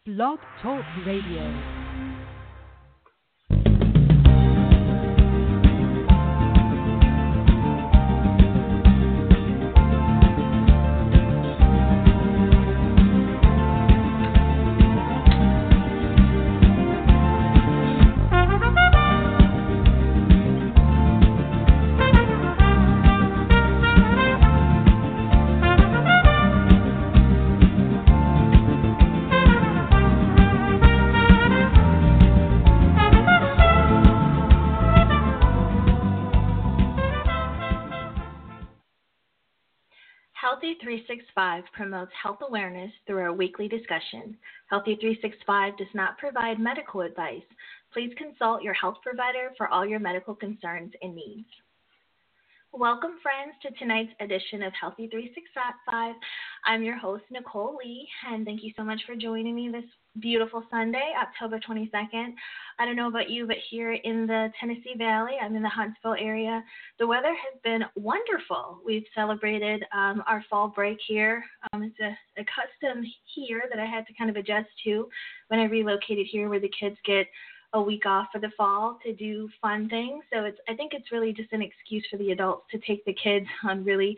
Blog Talk Radio. Healthy 365 promotes health awareness through our weekly discussion. Healthy 365 does not provide medical advice. Please consult your health provider for all your medical concerns and needs. Welcome, friends, to tonight's edition of Healthy 365. I'm your host, Nicole Lee, and thank you so much for joining me this beautiful Sunday, October 22nd. I don't know about you, but here in the Tennessee Valley, I'm in the Huntsville area, the weather has been wonderful. We've celebrated our fall break here. It's a custom here that I had to kind of adjust to when I relocated here, where the kids get a week off for the fall to do fun things. So I think it's really just an excuse for the adults to take the kids on really,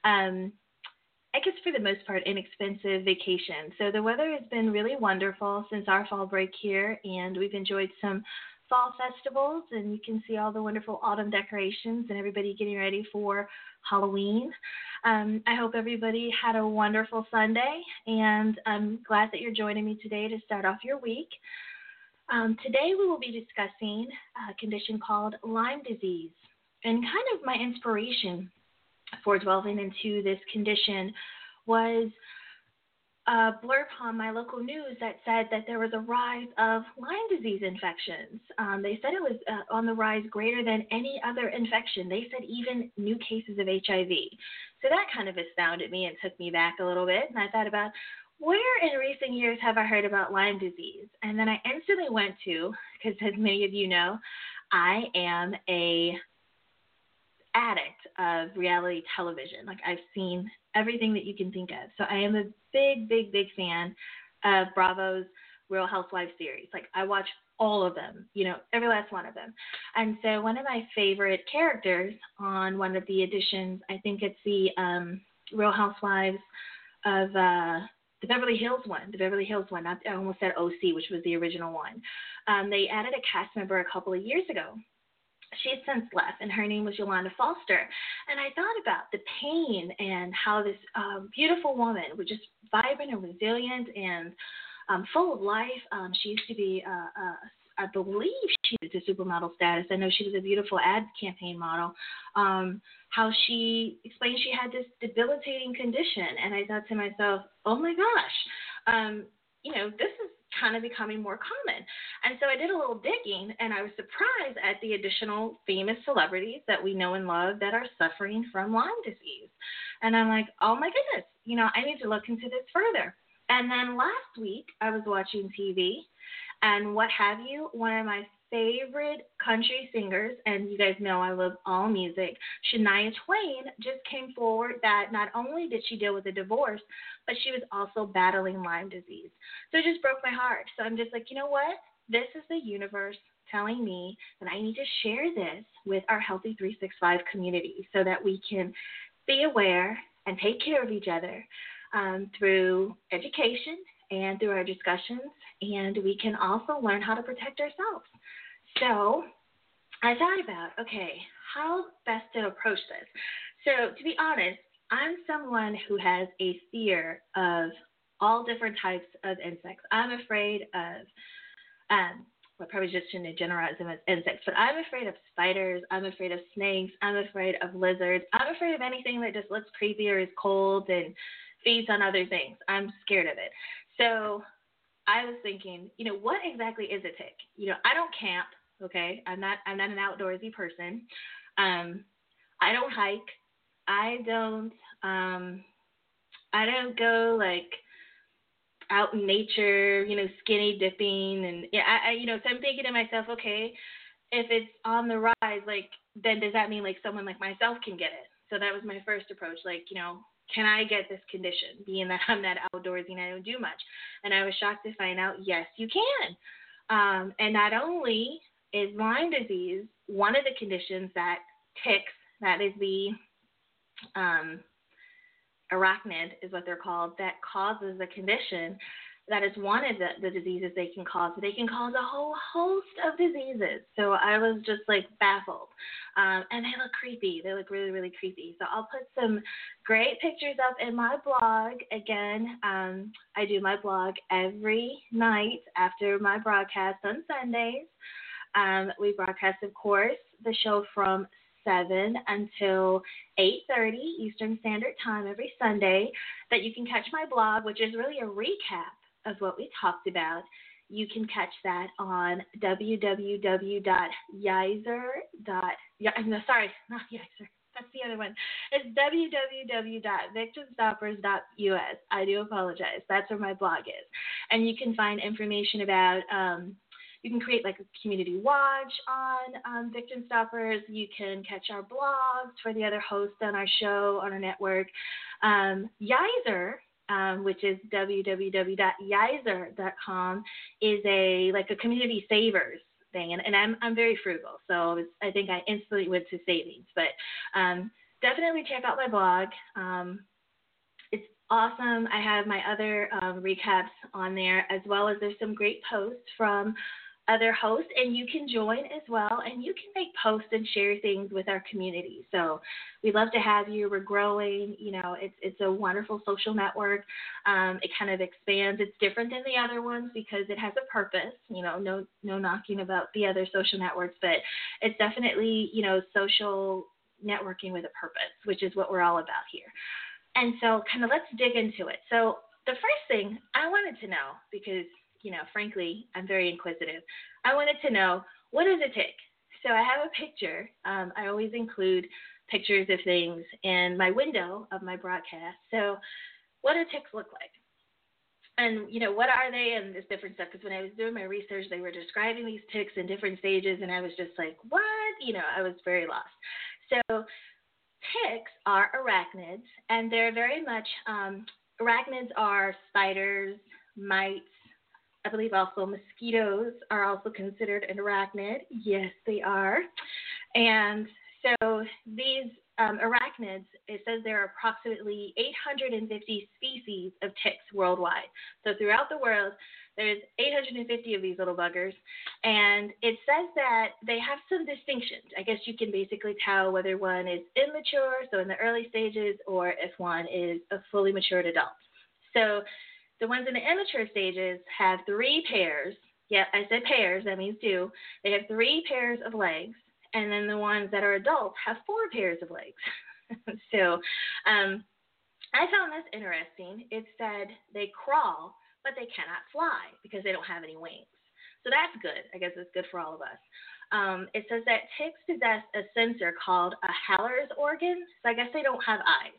I guess for the most part, inexpensive vacation. So the weather has been really wonderful since our fall break here, and we've enjoyed some fall festivals, and you can see all the wonderful autumn decorations and everybody getting ready for Halloween. I hope everybody had a wonderful Sunday, and I'm glad that you're joining me today to start off your week. Today we will be discussing a condition called Lyme disease, and kind of my inspiration for delving into this condition was a blurb on my local news that said that there was a rise of Lyme disease infections. They said it was on the rise greater than any other infection. They said even new cases of HIV. So that kind of astounded me and took me back a little bit, and I thought about, where in recent years have I heard about Lyme disease? And then I instantly went to, because as many of you know, I am a addict of reality television. Like, I've seen everything that you can think of. So I am a big, big, big fan of Bravo's Real Housewives series. Like, I watch all of them, every last one of them. And so one of my favorite characters on one of the editions, I think it's the Real Housewives of the Beverly Hills one. I almost said OC, which was the original one. They added a cast member a couple of years ago. She's since left, and her name was Yolanda Foster. And I thought about the pain and how this beautiful woman was just vibrant and resilient and full of life. She used to be, I believe she was a supermodel status. I know she was a beautiful ad campaign model. How she explained she had this debilitating condition. And I thought to myself, oh my gosh, this is kind of becoming more common. And so I did a little digging, and I was surprised at the additional famous celebrities that we know and love that are suffering from Lyme disease. And I'm like, oh my goodness, I need to look into this further. And then last week I was watching TV, and what have you, one of my favorite country singers, and you guys know I love all music, Shania Twain, just came forward that not only did she deal with a divorce, but she was also battling Lyme disease. So it just broke my heart. So I'm just like, you know what? This is the universe telling me that I need to share this with our Healthy 365 community so that we can be aware and take care of each other through education and through our discussions, and we can also learn how to protect ourselves. So I thought about, okay, how best to approach this. So to be honest, I'm someone who has a fear of all different types of insects. I'm afraid of, well, probably just shouldn't generalize them as insects, but I'm afraid of spiders. I'm afraid of snakes. I'm afraid of lizards. I'm afraid of anything that just looks creepy or is cold and feeds on other things. I'm scared of it. So I was thinking, what exactly is a tick? I don't camp, okay? I'm not an outdoorsy person. I don't hike. I don't go like out in nature, skinny dipping, and so I'm thinking to myself, okay, if it's on the rise, like, then does that mean like someone like myself can get it? So that was my first approach, like, can I get this condition, being that I'm not outdoorsy and I don't do much? And I was shocked to find out, yes, you can. And not only is Lyme disease one of the conditions that ticks, that is the arachnid is what they're called, that causes the condition. That is one of the diseases they can cause. They can cause a whole host of diseases. So I was just like baffled. And they look creepy. They look really, really creepy. So I'll put some great pictures up in my blog. Again, I do my blog every night after my broadcast on Sundays. We broadcast, of course, the show from 7 until 8:30 Eastern Standard Time every Sunday. That you can catch my blog, which is really a recap of what we talked about. You can catch that on That's the other one. It's www.victimstoppers.us. I do apologize. That's where my blog is. And you can find information about, you can create like a community watch on Victim Stoppers. You can catch our blogs for the other hosts on our show, on our network. Yizer, which is www.yizer.com, is a community savers thing, and I'm very frugal, so I think I instantly went to savings. But definitely check out my blog. It's awesome. I have my other recaps on there, as well as there's some great posts from other hosts, and you can join as well, and you can make posts and share things with our community. So we love to have you. We're growing. It's a wonderful social network. It kind of expands. It's different than the other ones because it has a purpose. No knocking about the other social networks, but it's definitely social networking with a purpose, which is what we're all about here. And so kind of let's dig into it. So the first thing I wanted to know, because frankly, I'm very inquisitive. I wanted to know, what is a tick? So I have a picture. I always include pictures of things in my window of my broadcast. So what do ticks look like? And, what are they and this different stuff? Because when I was doing my research, they were describing these ticks in different stages, and I was just like, what? I was very lost. So ticks are arachnids, and they're very much, arachnids are spiders, mites. I believe also mosquitoes are also considered an arachnid. Yes, they are. And so these arachnids, it says there are approximately 850 species of ticks worldwide. So throughout the world, there's 850 of these little buggers. And it says that they have some distinctions. I guess you can basically tell whether one is immature, so in the early stages, or if one is a fully matured adult. So the ones in the immature stages have 3 pairs. Yeah, I said pairs, that means 2. They have 3 pairs of legs, and then the ones that are adults have 4 pairs of legs. So I found this interesting. It said they crawl, but they cannot fly because they don't have any wings. So that's good. I guess it's good for all of us. It says that ticks possess a sensor called a Haller's organ. So I guess they don't have eyes.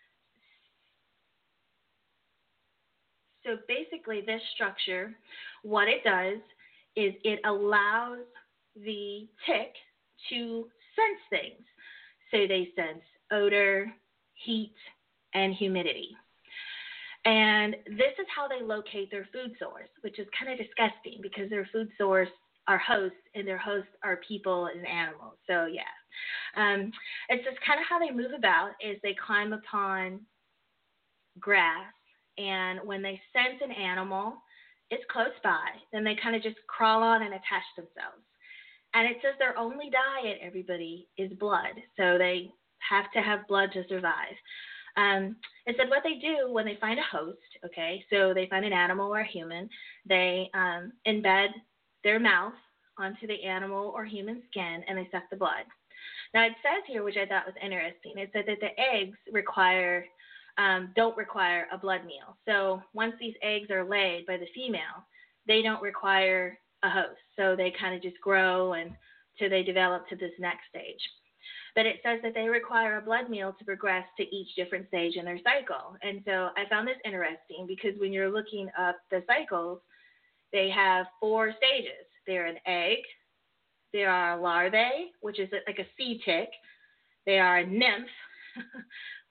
So basically this structure, what it does is it allows the tick to sense things. So they sense odor, heat, and humidity. And this is how they locate their food source, which is kind of disgusting because their food source are hosts, and their hosts are people and animals. So yeah, it's just kind of how they move about is they climb upon grass. And when they sense an animal is close by, then they kind of just crawl on and attach themselves. And it says their only diet, everybody, is blood. So they have to have blood to survive. It said what they do when they find a host, okay, so they find an animal or a human, they embed their mouth onto the animal or human skin, and they suck the blood. Now it says here, which I thought was interesting, it said that the eggs don't require a blood meal. So once these eggs are laid by the female, they don't require a host. So they kind of just grow until they develop to this next stage. But it says that they require a blood meal to progress to each different stage in their cycle. And so I found this interesting because when you're looking up the cycles, they have 4 stages. They're an egg, they are a larvae, which is like a sea tick, they are a nymph,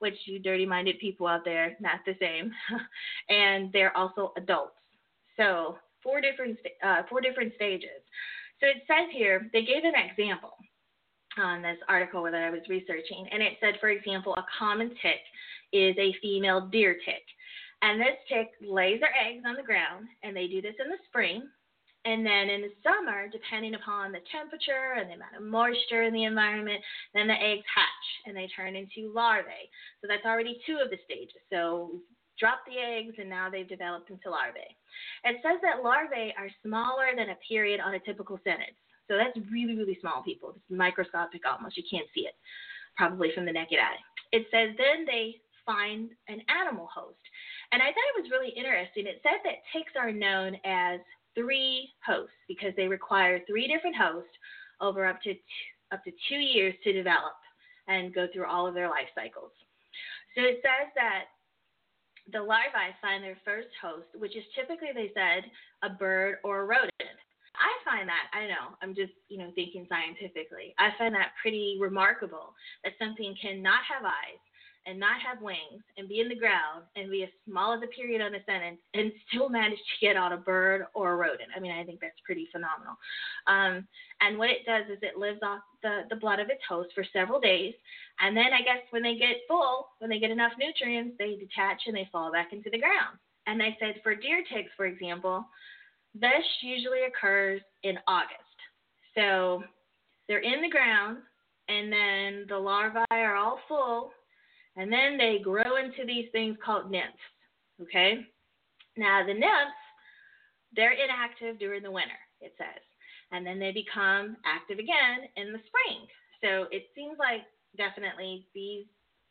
which you dirty-minded people out there, not the same. And they're also adults. So four different stages. So it says here, they gave an example on this article that I was researching, and it said, for example, a common tick is a female deer tick. And this tick lays their eggs on the ground, and they do this in the spring. And then in the summer, depending upon the temperature and the amount of moisture in the environment, then the eggs hatch and they turn into larvae. So that's already two of the stages. So drop the eggs and now they've developed into larvae. It says that larvae are smaller than a period on a typical sentence. So that's really, really small, people. It's microscopic almost. You can't see it probably from the naked eye. It says then they find an animal host. And I thought it was really interesting. It said that ticks are known as 3 hosts because they require 3 different hosts over up to 2 years to develop and go through all of their life cycles. So it says that the larvae find their first host, which is typically, they said, a bird or a rodent. I find that, I know, I'm just, thinking scientifically. I find that pretty remarkable that something cannot have eyes and not have wings and be in the ground and be as small as a period on a sentence and still manage to get on a bird or a rodent. I mean, I think that's pretty phenomenal. And what it does is it lives off the blood of its host for several days. And then I guess when they get full, when they get enough nutrients, they detach and they fall back into the ground. And they said for deer ticks, for example, this usually occurs in August. So they're in the ground and then the larvae are all full. And then they grow into these things called nymphs, okay? Now, the nymphs, they're inactive during the winter, it says. And then they become active again in the spring. So it seems like definitely these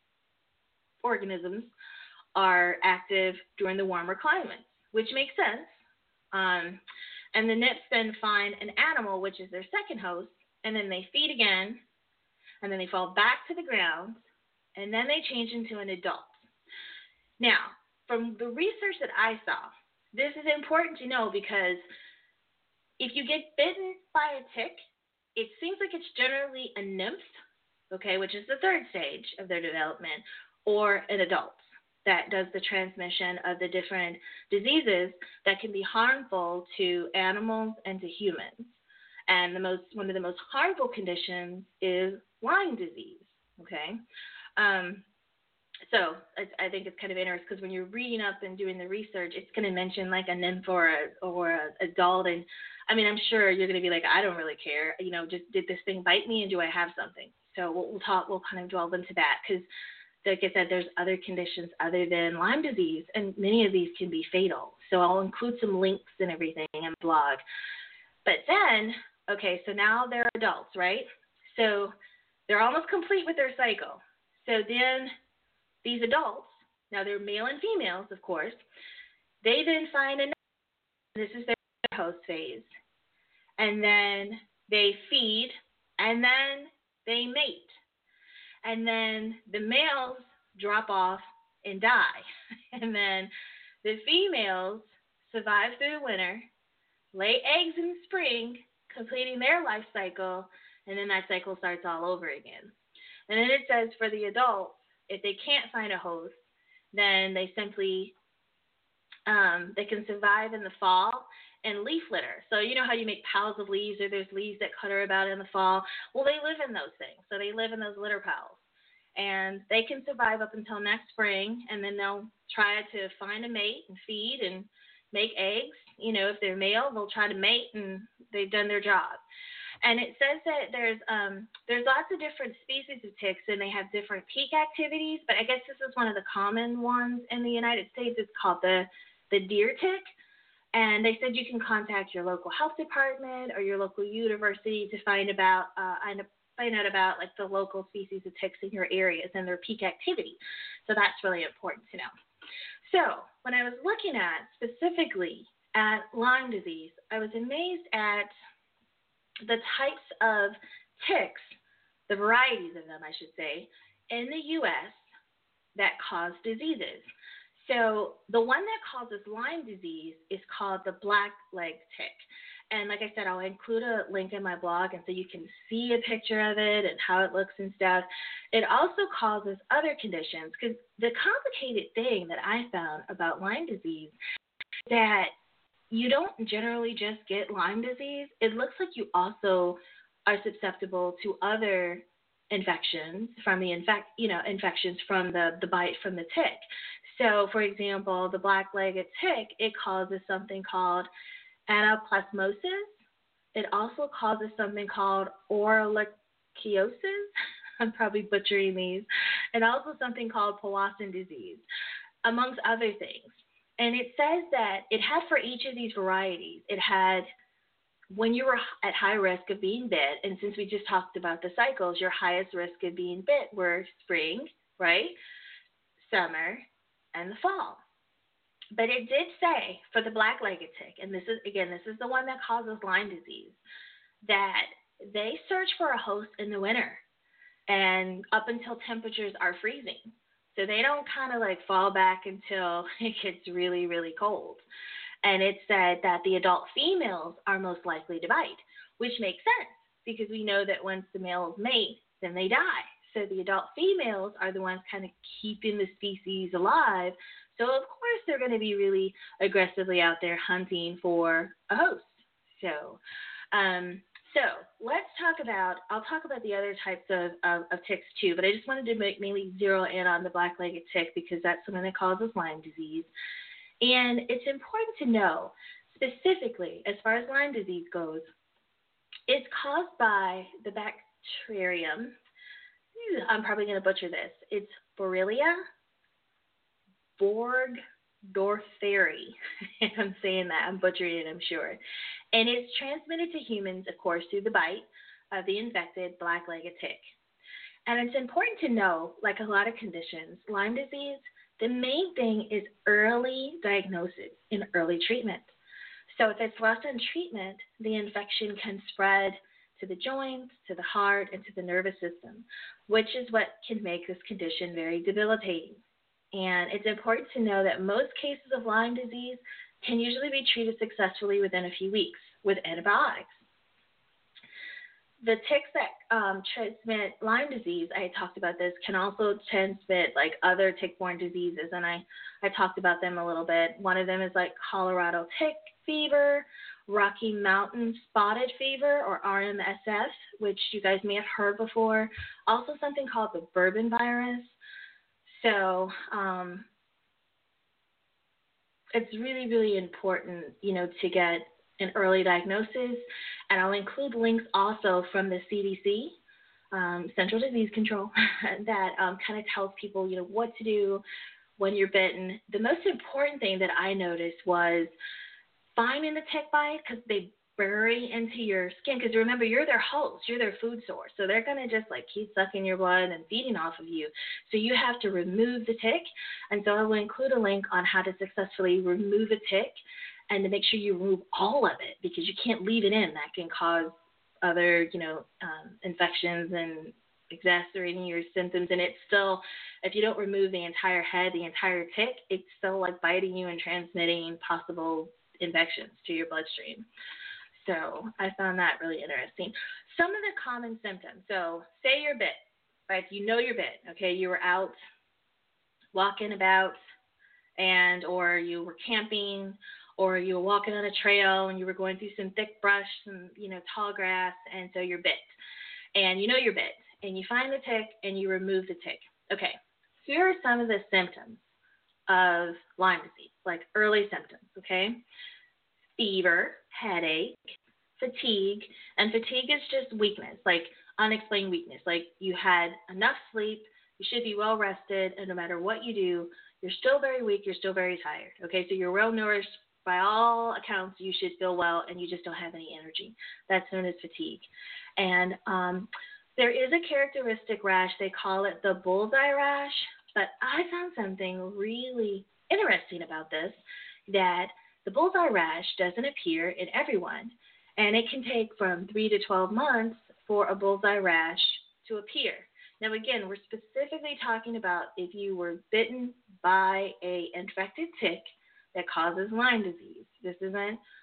organisms are active during the warmer climates, which makes sense. And the nymphs then find an animal, which is their second host, and then they feed again, and then they fall back to the ground, and then they change into an adult. Now, from the research that I saw, this is important to know because if you get bitten by a tick, it seems like it's generally a nymph, okay, which is the third stage of their development, or an adult that does the transmission of the different diseases that can be harmful to animals and to humans. And one of the most harmful conditions is Lyme disease, okay? So I think it's kind of interesting because when you're reading up and doing the research, it's going to mention like a nymph or an adult. And I mean, I'm sure you're going to be like, I don't really care. Just did this thing bite me and do I have something? So we'll kind of delve into that because, like I said, there's other conditions other than Lyme disease, and many of these can be fatal. So I'll include some links and everything in the blog. But then, okay, so now they're adults, right? So they're almost complete with their cycle. So then these adults, now they're male and females, of course, they then find another, this is their host phase. And then they feed, and then they mate. And then the males drop off and die. And then the females survive through the winter, lay eggs in the spring, completing their life cycle, and then that cycle starts all over again. And then it says for the adults, if they can't find a host, then they simply, they can survive in the fall and leaf litter. So you know how you make piles of leaves or there's leaves that clutter about in the fall? Well, they live in those things. So they live in those litter piles. And they can survive up until next spring, and then they'll try to find a mate and feed and make eggs. If they're male, they'll try to mate, and they've done their job. And it says that there's lots of different species of ticks, and they have different peak activities, but I guess this is one of the common ones in the United States. It's called the deer tick. And they said you can contact your local health department or your local university to find out about like the local species of ticks in your areas and their peak activity. So that's really important to know. So when I was looking at specifically at Lyme disease, I was amazed at the types of ticks, the varieties of them, I should say, in the U.S. that cause diseases. So the one that causes Lyme disease is called the black leg tick. And like I said, I'll include a link in my blog, and so you can see a picture of it and how it looks and stuff. It also causes other conditions, because the complicated thing that I found about Lyme disease is that you don't generally just get Lyme disease. It looks like you also are susceptible to other infections from the infections from the bite from the tick. So, for example, the black-legged tick, it causes something called anaplasmosis. It also causes something called ehrlichiosis. I'm probably butchering these. And also something called Powassan disease, amongst other things. And it says that it had, for each of these varieties, it had, when you were at high risk of being bit, and since we just talked about the cycles, your highest risk of being bit were spring, right, summer, and the fall. But it did say for the black-legged tick, and this is the one that causes Lyme disease, that they search for a host in the winter and up until temperatures are freezing. So they don't kind of like fall back until it gets really, really cold. And it said that the adult females are most likely to bite, which makes sense because we know that once the males mate, then they die. So the adult females are the ones kind of keeping the species alive. So of course they're going to be really aggressively out there hunting for a host. So let's I'll talk about the other types of ticks too, but I just wanted to mainly zero in on the black-legged tick because that's something that causes Lyme disease. And it's important to know, specifically, as far as Lyme disease goes, it's caused by the bacterium. I'm probably going to butcher this. It's Borrelia burgdorferi. I'm saying that. I'm butchering it, I'm sure. And it's transmitted to humans, of course, through the bite of the infected black-legged tick. And it's important to know, like a lot of conditions, Lyme disease, the main thing is early diagnosis and early treatment. So if it's left untreated, the infection can spread to the joints, to the heart, and to the nervous system, which is what can make this condition very debilitating. And it's important to know that most cases of Lyme disease can usually be treated successfully within a few weeks with antibiotics. The ticks that transmit Lyme disease, I talked about this, can also transmit like other tick-borne diseases, and I talked about them a little bit. One of them is like Colorado tick fever, Rocky Mountain spotted fever, or RMSF, which you guys may have heard before. Also something called the bourbon virus. So it's really, really important, to get an early diagnosis. And I'll include links also from the CDC, Central Disease Control, that kind of tells people, what to do when you're bitten. The most important thing that I noticed was finding the tick bite, because they bury into your skin. Because remember, you're their host, you're their food source. So they're going to just like keep sucking your blood and feeding off of you. So you have to remove the tick. And so I will include a link on how to successfully remove a tick and to make sure you remove all of it, because you can't leave it in. That can cause other, infections and exacerbating your symptoms. And it's still, if you don't remove the entire head, the entire tick, it's still like biting you and transmitting possible infections to your bloodstream. So I found that really interesting. Some of the common symptoms. So say you're bit, right? You're bit, okay? You were out walking about or you were camping, or you were walking on a trail and you were going through some thick brush, some, tall grass, and so you're bit. And you're bit. And you find the tick and you remove the tick. Okay, here are some of the symptoms of Lyme disease, like early symptoms, okay? Fever, headache, fatigue, and fatigue is just weakness, like unexplained weakness, like you had enough sleep, you should be well rested, and no matter what you do, you're still very weak, you're still very tired, okay? So you're well nourished. By all accounts, you should feel well, and you just don't have any energy. That's known as fatigue. And there is a characteristic rash. They call it the bullseye rash. But I found something really interesting about this, that the bullseye rash doesn't appear in everyone. And it can take from 3 to 12 months for a bullseye rash to appear. Now, again, we're specifically talking about if you were bitten by an infected tick that causes Lyme disease. This isn't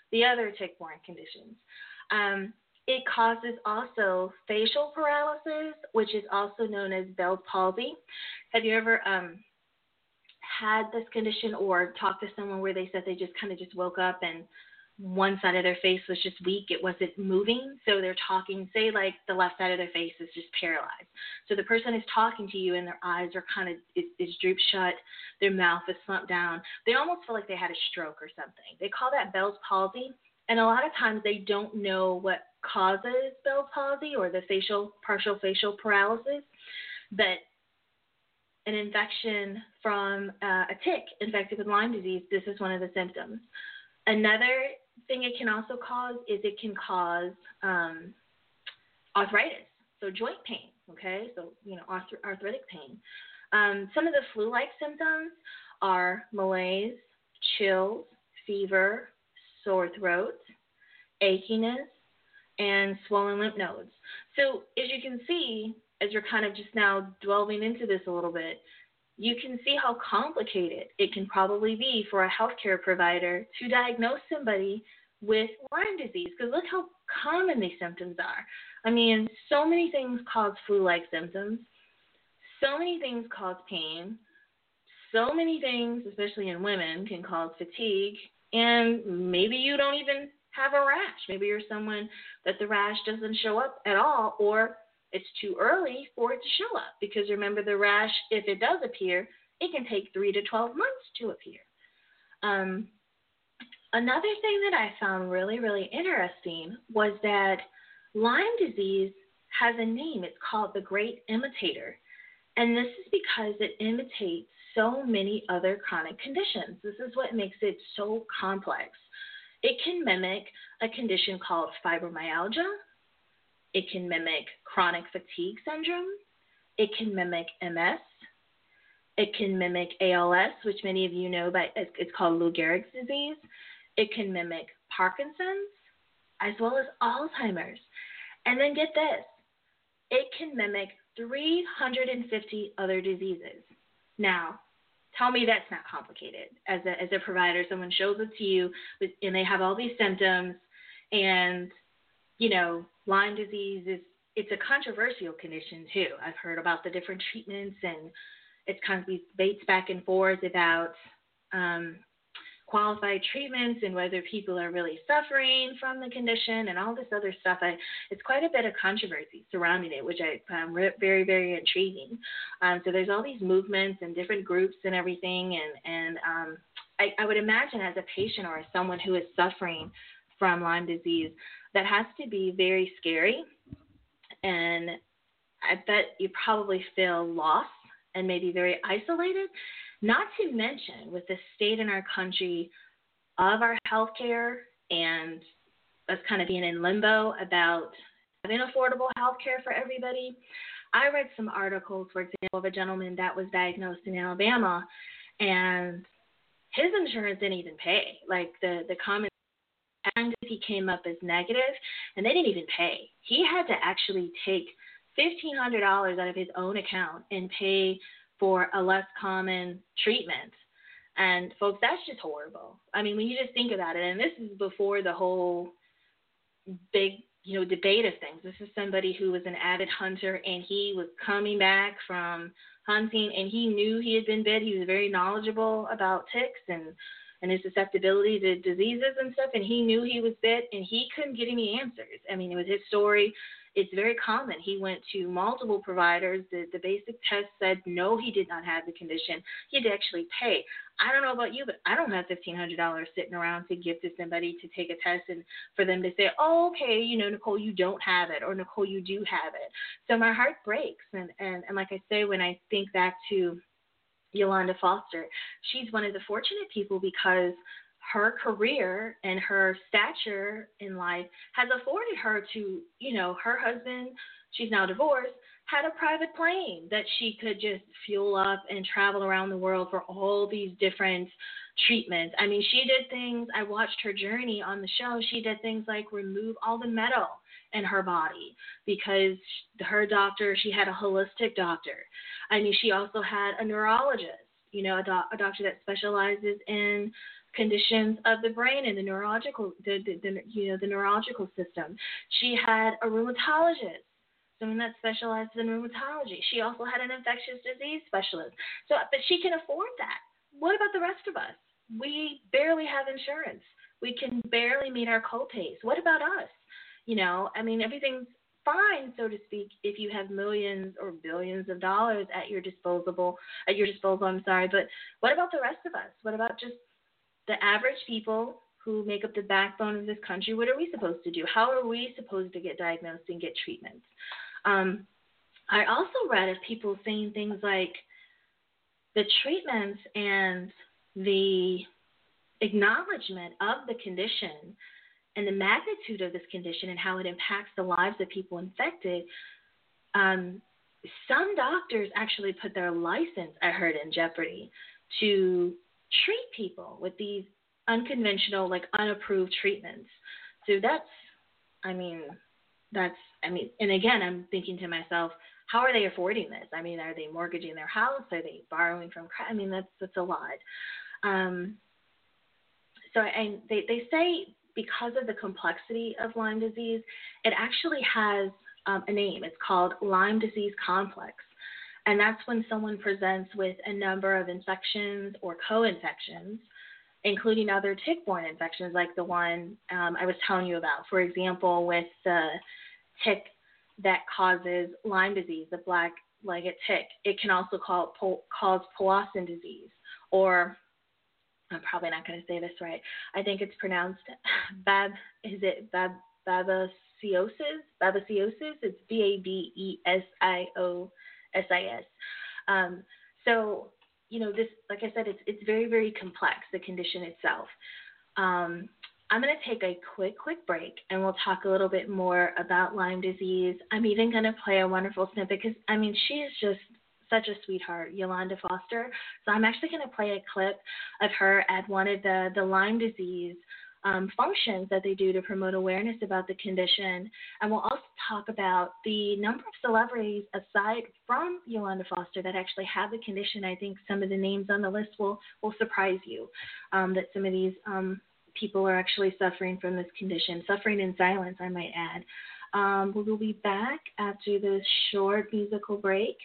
the other tick-borne conditions. It causes also facial paralysis, which is also known as Bell's palsy. Have you ever had this condition or talked to someone where they said they just kind of just woke up and one side of their face was just weak, it wasn't moving? So they're talking, say like the left side of their face is just paralyzed. So the person is talking to you and their eyes are kind of, is drooped shut, their mouth is slumped down. They almost feel like they had a stroke or something. They call that Bell's palsy. And a lot of times they don't know what causes Bell's palsy or the partial facial paralysis, but an infection from a tick infected with Lyme disease, this is one of the symptoms. Another thing it can also cause is it can cause arthritis, so joint pain, okay? So, arthritic pain. Some of the flu-like symptoms are malaise, chills, fever, sore throat, achiness, and swollen lymph nodes. So as you can see, as you're kind of just now delving into this a little bit, you can see how complicated it can probably be for a healthcare provider to diagnose somebody with Lyme disease, because look how common these symptoms are. I mean, so many things cause flu-like symptoms. So many things cause pain. So many things, especially in women, can cause fatigue. And maybe you don't even have a rash. Maybe you're someone that the rash doesn't show up at all, or it's too early for it to show up, because remember, the rash, if it does appear, it can take 3 to 12 months to appear. Another thing that I found really, really interesting was that Lyme disease has a name. It's called the Great Imitator. And this is because it imitates so many other chronic conditions. This is what makes it so complex. It can mimic a condition called fibromyalgia. It can mimic chronic fatigue syndrome. It can mimic MS. It can mimic ALS, which many of you know, but it's called Lou Gehrig's disease. It can mimic Parkinson's, as well as Alzheimer's. And then get this, it can mimic 350 other diseases. Now, tell me that's not complicated. As a provider, someone shows it to you, and they have all these symptoms, and, Lyme disease it's a controversial condition too. I've heard about the different treatments, and it's kind of these debates back and forth about qualified treatments and whether people are really suffering from the condition and all this other stuff. It's quite a bit of controversy surrounding it, which I found very, very intriguing. So there's all these movements and different groups and everything, and I would imagine as a patient or as someone who is suffering from Lyme disease, that has to be very scary, and I bet you probably feel lost and maybe very isolated, not to mention with the state in our country of our healthcare and us kind of being in limbo about having affordable healthcare for everybody. I read some articles, for example, of a gentleman that was diagnosed in Alabama, and his insurance didn't even pay. Like the common he came up as negative, and they didn't even pay. He had to actually take $1,500 out of his own account and pay for a less common treatment. And folks, that's just horrible. I mean, when you just think about it, and this is before the whole big, debate of things. This is somebody who was an avid hunter, and he was coming back from hunting, and he knew he had been bit. He was very knowledgeable about ticks and his susceptibility to diseases and stuff, and he knew he was bit, and he couldn't get any answers. I mean, it was his story. It's very common. He went to multiple providers. The basic test said no, he did not have the condition. He had to actually pay. I don't know about you, but I don't have $1,500 sitting around to give to somebody to take a test and for them to say, oh, okay, Nicole, you don't have it, or Nicole, you do have it. So my heart breaks. And like I say, when I think back to Yolanda Foster, she's one of the fortunate people because her career and her stature in life has afforded her to, her husband, she's now divorced, had a private plane that she could just fuel up and travel around the world for all these different treatments. I mean, she did things, I watched her journey on the show, she did things like remove all the metal in her body because her doctor, she had a holistic doctor. I mean, she also had a neurologist, a doctor that specializes in conditions of the brain and the neurological, the neurological system. She had a rheumatologist, someone that specializes in rheumatology. She also had an infectious disease specialist. So, but she can afford that. What about the rest of us? We barely have insurance. We can barely meet our co-pays. What about us? I mean, everything's fine, so to speak, if you have millions or billions of dollars at your disposal. But what about the rest of us? What about just the average people who make up the backbone of this country? What are we supposed to do? How are we supposed to get diagnosed and get treatments? I also read of people saying things like the treatments and the acknowledgement of the condition and the magnitude of this condition and how it impacts the lives of people infected. Some doctors actually put their license, I heard, in jeopardy to treat people with these unconventional, unapproved treatments. So and again, I'm thinking to myself, how are they affording this? I mean, are they mortgaging their house? Are they borrowing from credit? I mean, that's a lot. They say because of the complexity of Lyme disease, it actually has a name. It's called Lyme disease complex. And that's when someone presents with a number of infections or co-infections, including other tick-borne infections like the one I was telling you about. For example, with the tick that causes Lyme disease, the black-legged tick, it can also cause Powassan disease, or I'm probably not going to say this right. I think it's pronounced babesiosis? Babesiosis? It's Babesiosis. So, this, like I said, it's very, very complex, the condition itself. I'm going to take a quick break, and we'll talk a little bit more about Lyme disease. I'm even going to play a wonderful snippet because, she is just such a sweetheart, Yolanda Foster. So I'm actually going to play a clip of her at one of the Lyme disease functions that they do to promote awareness about the condition. And we'll also talk about the number of celebrities aside from Yolanda Foster that actually have the condition. I think some of the names on the list will surprise you, that some of these people are actually suffering from this condition, suffering in silence, I might add. We will be back after this short musical break.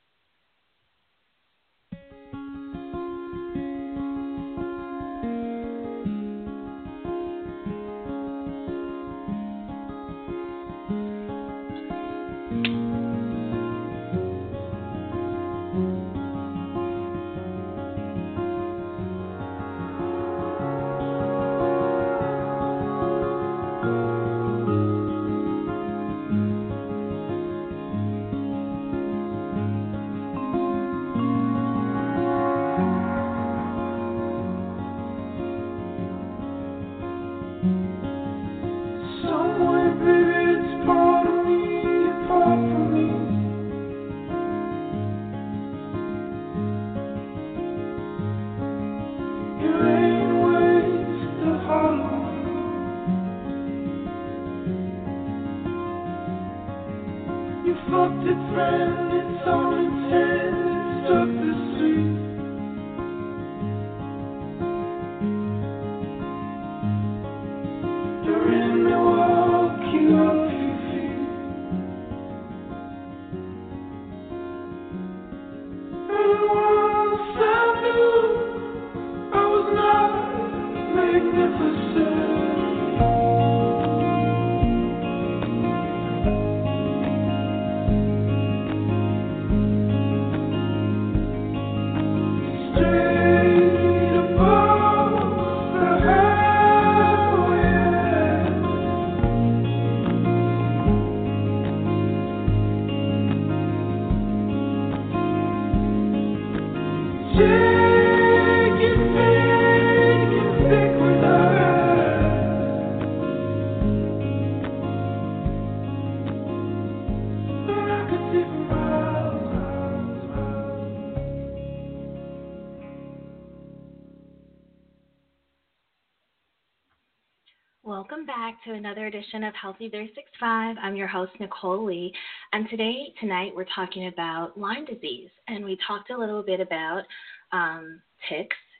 Welcome back to another edition of Healthy 365. I'm your host, Nicole Lee, and tonight we're talking about Lyme disease, and we talked a little bit about ticks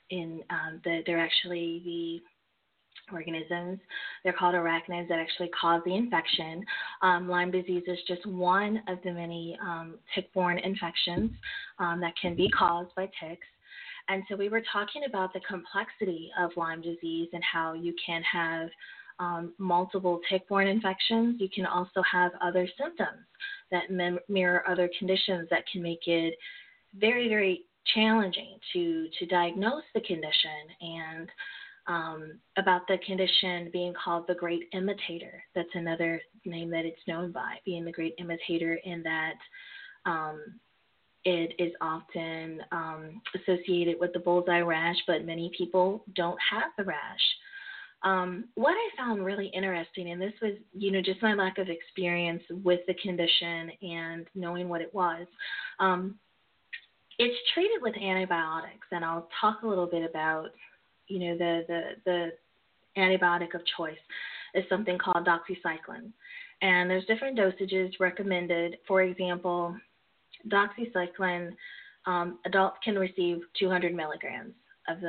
they're actually the organisms. They're called arachnids that actually cause the infection. Lyme disease is just one of the many tick-borne infections that can be caused by ticks. And so we were talking about the complexity of Lyme disease and how you can have multiple tick-borne infections. You can also have other symptoms that mirror other conditions that can make it very, very challenging to diagnose the condition. And about the condition being called the great imitator. That's another name that it's known by, being the great imitator, in that it is often associated with the bullseye rash, but many people don't have the rash. What I found really interesting, and this was, just my lack of experience with the condition and knowing what it was, it's treated with antibiotics, and I'll talk a little bit about the antibiotic of choice is something called doxycycline. And there's different dosages recommended. For example, doxycycline, adults can receive 200 milligrams of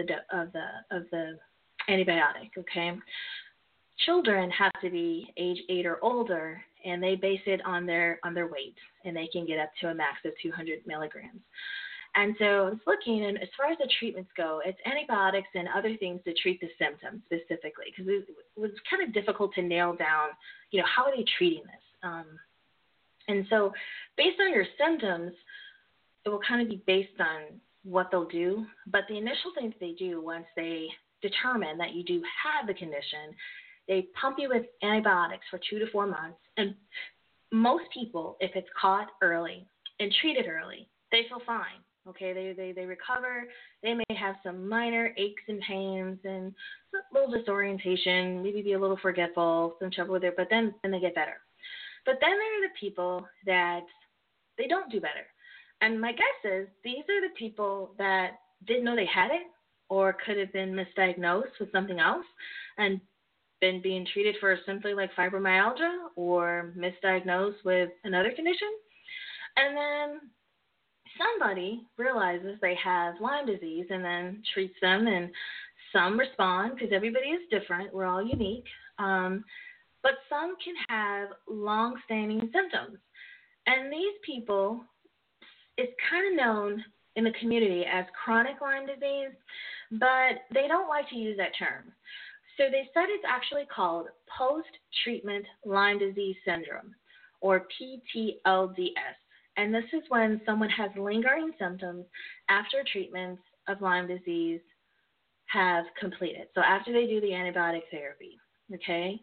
the antibiotic, okay? Children have to be age 8 or older, and they base it on their weight, and they can get up to a max of 200 milligrams. And so I was looking, and as far as the treatments go, it's antibiotics and other things to treat the symptoms specifically, because it was kind of difficult to nail down, how are they treating this? And so based on your symptoms, it will kind of be based on what they'll do. But the initial thing that they do once they determine that you do have the condition, they pump you with antibiotics for 2 to 4 months. And most people, if it's caught early and treated early, they feel fine. Okay, they recover. They may have some minor aches and pains and a little disorientation, maybe be a little forgetful, some trouble with it, but then they get better. But then there are the people that they don't do better. And my guess is these are the people that didn't know they had it, or could have been misdiagnosed with something else and been being treated for simply like fibromyalgia, or misdiagnosed with another condition. And then somebody realizes they have Lyme disease and then treats them, and some respond because everybody is different. We're all unique. But some can have long-standing symptoms. And these people, it's kind of known in the community as chronic Lyme disease, but they don't like to use that term. So they said it's actually called post-treatment Lyme disease syndrome, or PTLDS. And this is when someone has lingering symptoms after treatments of Lyme disease have completed. So after they do the antibiotic therapy, okay?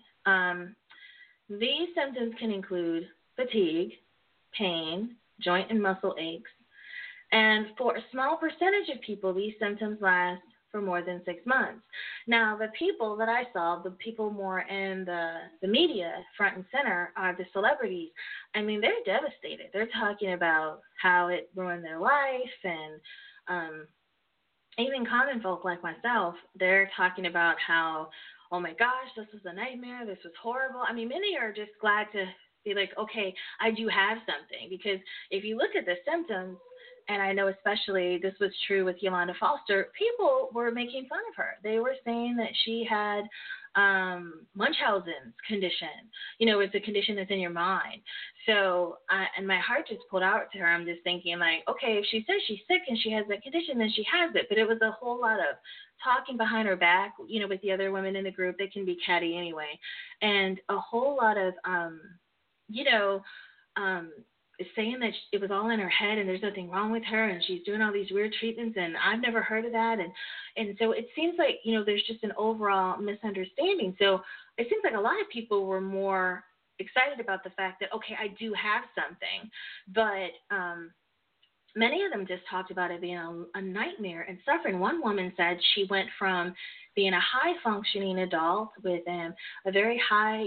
These symptoms can include fatigue, pain, joint and muscle aches. And for a small percentage of people, these symptoms last for more than 6 months. Now, the people that I saw, the people more in the media, front and center, are the celebrities. I mean, they're devastated. They're talking about how it ruined their life, and even common folk like myself, they're talking about how, oh my gosh, this was a nightmare, this was horrible. I mean, many are just glad to be like, okay, I do have something, because if you look at the symptoms, and I know especially this was true with Yolanda Foster, people were making fun of her. They were saying that she had Munchausen's condition. It's a condition that's in your mind. So, and my heart just pulled out to her. I'm just thinking like, okay, if she says she's sick and she has that condition, then she has it. But it was a whole lot of talking behind her back, with the other women in the group. They can be catty anyway. And a whole lot of, saying that it was all in her head and there's nothing wrong with her and she's doing all these weird treatments and I've never heard of that. And so it seems like, there's just an overall misunderstanding. So it seems like a lot of people were more excited about the fact that, okay, I do have something. But many of them just talked about it being a nightmare and suffering. One woman said she went from being a high-functioning adult with a very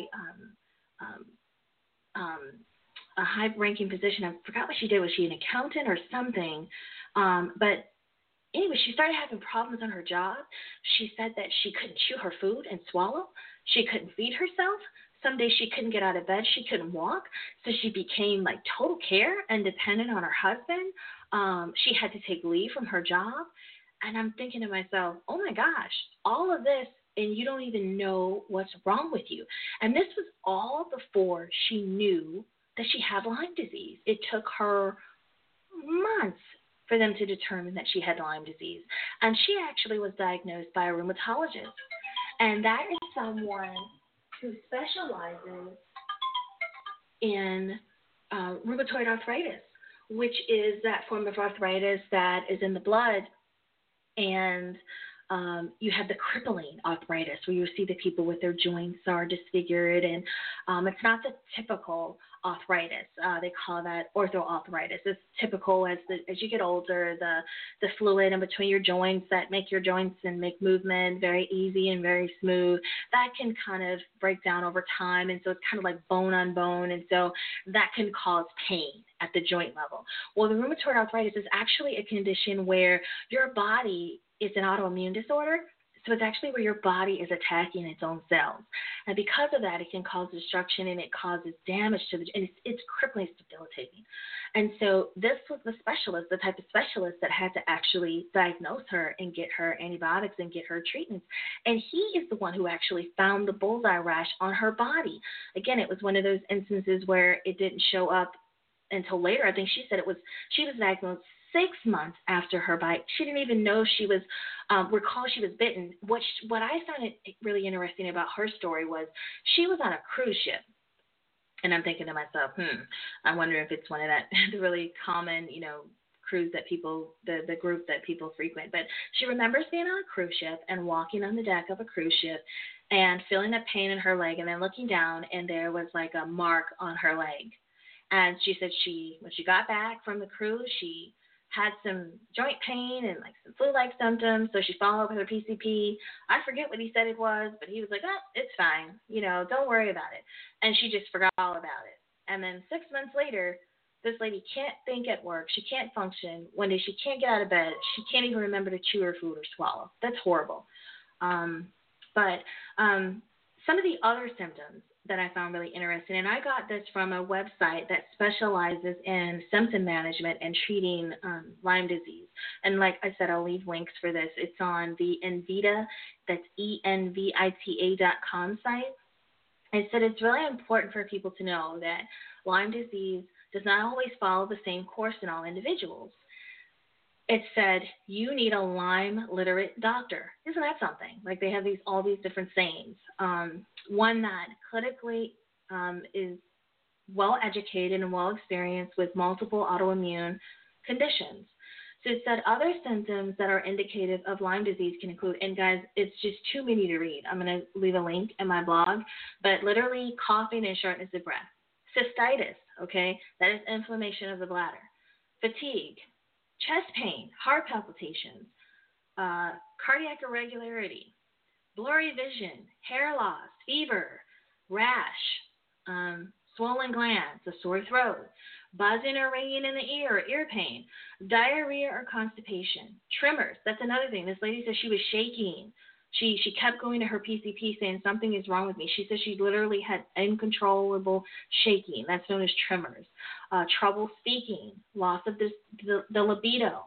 a high-ranking position. I forgot what she did. Was she an accountant or something? But anyway, she started having problems on her job. She said that she couldn't chew her food and swallow. She couldn't feed herself. Some days she couldn't get out of bed. She couldn't walk. So she became like total care and dependent on her husband. She had to take leave from her job. And I'm thinking to myself, oh my gosh, all of this, and you don't even know what's wrong with you. And this was all before she knew that she had Lyme disease. It took her months for them to determine that she had Lyme disease. And she actually was diagnosed by a rheumatologist. And that is someone who specializes in rheumatoid arthritis, which is that form of arthritis that is in the blood. And you have the crippling arthritis, where you see the people with their joints are disfigured, and it's not the typical arthritis. They call that orthoarthritis. It's typical as you get older, the fluid in between your joints that make your joints and make movement very easy and very smooth, that can kind of break down over time, and so it's kind of like bone on bone, and so that can cause pain at the joint level. Well, the rheumatoid arthritis is actually a condition where your body is an autoimmune disorder. So it's actually where your body is attacking its own cells. And because of that, it can cause destruction and it causes damage to and it's crippling, it's debilitating. And so this was the specialist, the type of specialist that had to actually diagnose her and get her antibiotics and get her treatments. And he is the one who actually found the bullseye rash on her body. Again, it was one of those instances where it didn't show up until later. I think she said she was diagnosed 6 months after her bite. She didn't even know she was, recall she was bitten. What I found really interesting about her story was she was on a cruise ship. And I'm thinking to myself, I wonder if it's one of that, the really common, cruise that people, the group that people frequent. But she remembers being on a cruise ship and walking on the deck of a cruise ship and feeling a pain in her leg and then looking down and there was like a mark on her leg. And she said when she got back from the cruise, she had some joint pain and like some flu-like symptoms, so she followed up with her PCP. I forget what he said it was, but he was like, oh, it's fine. Don't worry about it. And she just forgot all about it. And then 6 months later, this lady can't think at work. She can't function. One day she can't get out of bed. She can't even remember to chew her food or swallow. That's horrible. But some of the other symptoms that I found really interesting, and I got this from a website that specializes in symptom management and treating Lyme disease. And like I said, I'll leave links for this. It's on the Envita, that's ENVITA.com site. It said it's really important for people to know that Lyme disease does not always follow the same course in all individuals. It said you need a Lyme literate doctor. Isn't that something? Like they have all these different sayings. One that clinically is well educated and well experienced with multiple autoimmune conditions. So it said other symptoms that are indicative of Lyme disease can include, and guys, it's just too many to read. I'm going to leave a link in my blog, but literally coughing and shortness of breath. Cystitis, okay, that is inflammation of the bladder. Fatigue, chest pain, heart palpitations, cardiac irregularity, blurry vision, hair loss, fever, rash, swollen glands, a sore throat, buzzing or ringing in the ear, or ear pain, diarrhea or constipation, tremors. That's another thing. This lady says she was shaking. She kept going to her PCP saying something is wrong with me. She said she literally had uncontrollable shaking. That's known as tremors. Trouble speaking, loss of the libido,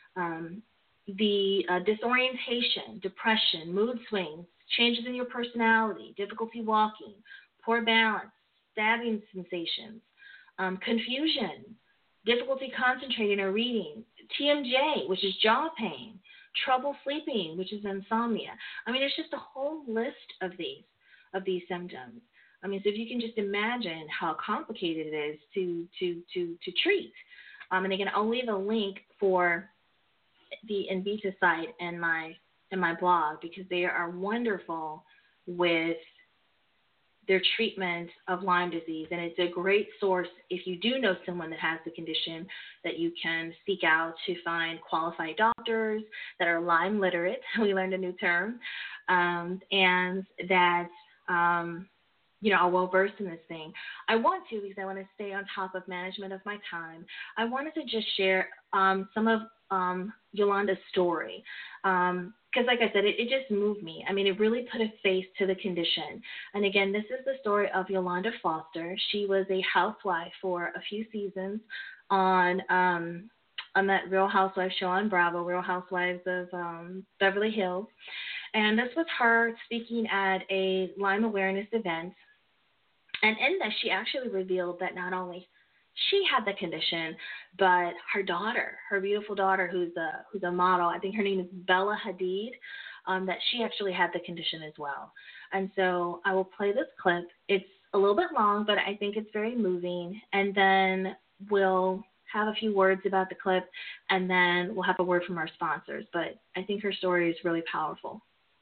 disorientation, depression, mood swings, changes in your personality, difficulty walking, poor balance, stabbing sensations, confusion, difficulty concentrating or reading, TMJ, which is jaw pain, trouble sleeping, which is insomnia. I mean, there's just a whole list of these symptoms. I mean, so if you can just imagine how complicated it is to treat. And again, I'll leave a link for the Envita site in my blog because they are wonderful with their treatment of Lyme disease. And it's a great source if you do know someone that has the condition that you can seek out to find qualified doctors that are Lyme literate. We learned a new term. And that, are well versed in this thing. I want to, because I want to stay on top of management of my time, I wanted to just share some of Yolanda's story. Because like I said, it just moved me. I mean, it really put a face to the condition. And again, this is the story of Yolanda Foster. She was a housewife for a few seasons on on that Real Housewives show on Bravo, Real Housewives of Beverly Hills. And this was her speaking at a Lyme awareness event. And in this, she actually revealed that not only she had the condition, but her daughter, her beautiful daughter, who's a model, I think her name is Bella Hadid, that she actually had the condition as well. And so I will play this clip. It's a little bit long, but I think it's very moving. And then we'll have a few words about the clip, and then we'll have a word from our sponsors. But I think her story is really powerful.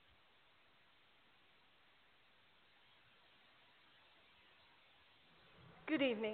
Good evening.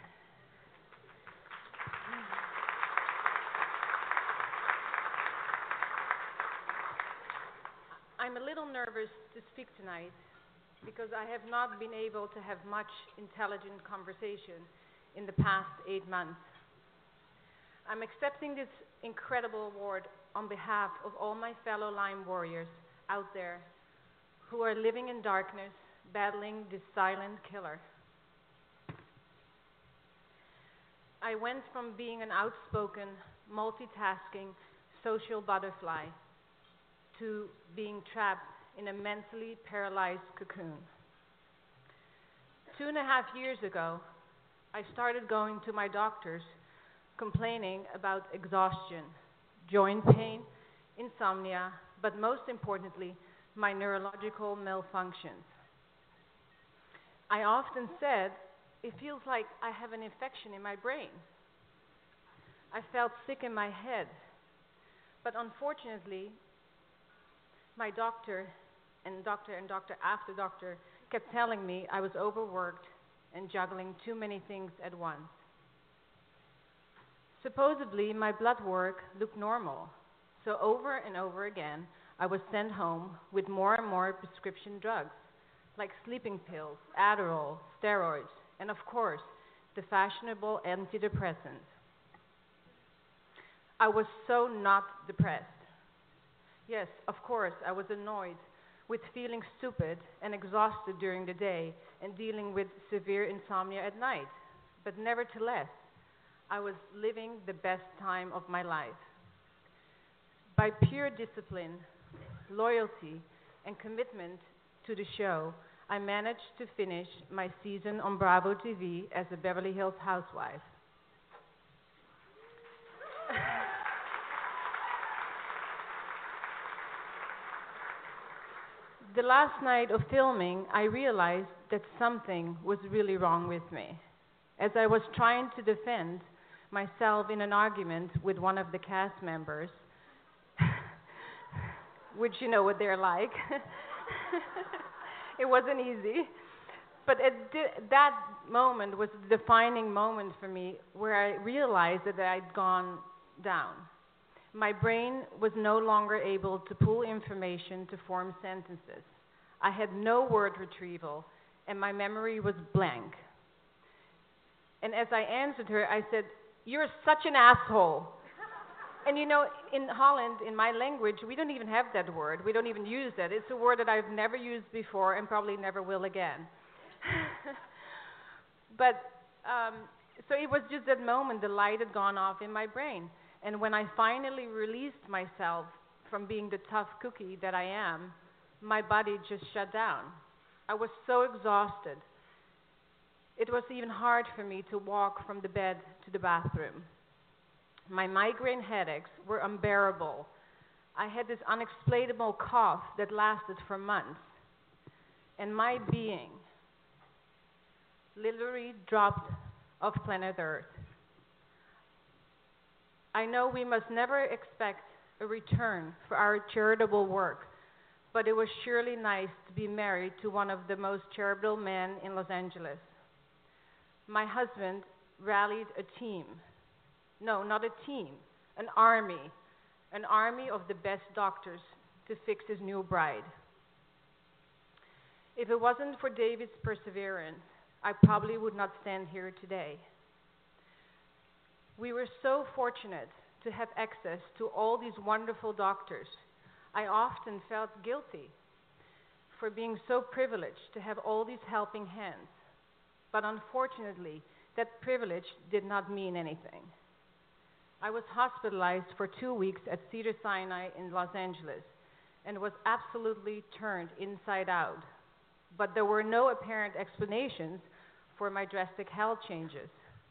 I'm a little nervous to speak tonight because I have not been able to have much intelligent conversation in the past 8 months. I'm accepting this incredible award on behalf of all my fellow Lyme warriors out there who are living in darkness, battling this silent killer. I went from being an outspoken, multitasking, social butterfly to being trapped in a mentally paralyzed cocoon. 2.5 years ago, I started going to my doctors complaining about exhaustion, joint pain, insomnia, but most importantly, my neurological malfunctions. I often said, it feels like I have an infection in my brain. I felt sick in my head, but unfortunately, my doctor after doctor kept telling me I was overworked and juggling too many things at once. Supposedly, my blood work looked normal, so over and over again, I was sent home with more and more prescription drugs, like sleeping pills, Adderall, steroids, and of course, the fashionable antidepressants. I was so not depressed. Yes, of course, I was annoyed with feeling stupid and exhausted during the day and dealing with severe insomnia at night. But nevertheless, I was living the best time of my life. By pure discipline, loyalty, and commitment to the show, I managed to finish my season on Bravo TV as a Beverly Hills housewife. The last night of filming, I realized that something was really wrong with me. As I was trying to defend myself in an argument with one of the cast members, which you know what they're like, it wasn't easy. But that moment was the defining moment for me where I realized that I'd gone down. My brain was no longer able to pull information to form sentences. I had no word retrieval, and my memory was blank. And as I answered her, I said, "You're such an asshole." And you know, in Holland, in my language, we don't even have that word. We don't even use that. It's a word that I've never used before and probably never will again. But, so it was just that moment, the light had gone off in my brain. And when I finally released myself from being the tough cookie that I am, my body just shut down. I was so exhausted. It was even hard for me to walk from the bed to the bathroom. My migraine headaches were unbearable. I had this unexplainable cough that lasted for months. And my being literally dropped off planet Earth. I know we must never expect a return for our charitable work, but it was surely nice to be married to one of the most charitable men in Los Angeles. My husband rallied a team. No, not a team, an army of the best doctors to fix his new bride. If it wasn't for David's perseverance, I probably would not stand here today. We were so fortunate to have access to all these wonderful doctors. I often felt guilty for being so privileged to have all these helping hands. But unfortunately, that privilege did not mean anything. I was hospitalized for 2 weeks at Cedars-Sinai in Los Angeles and was absolutely turned inside out. But there were no apparent explanations for my drastic health changes.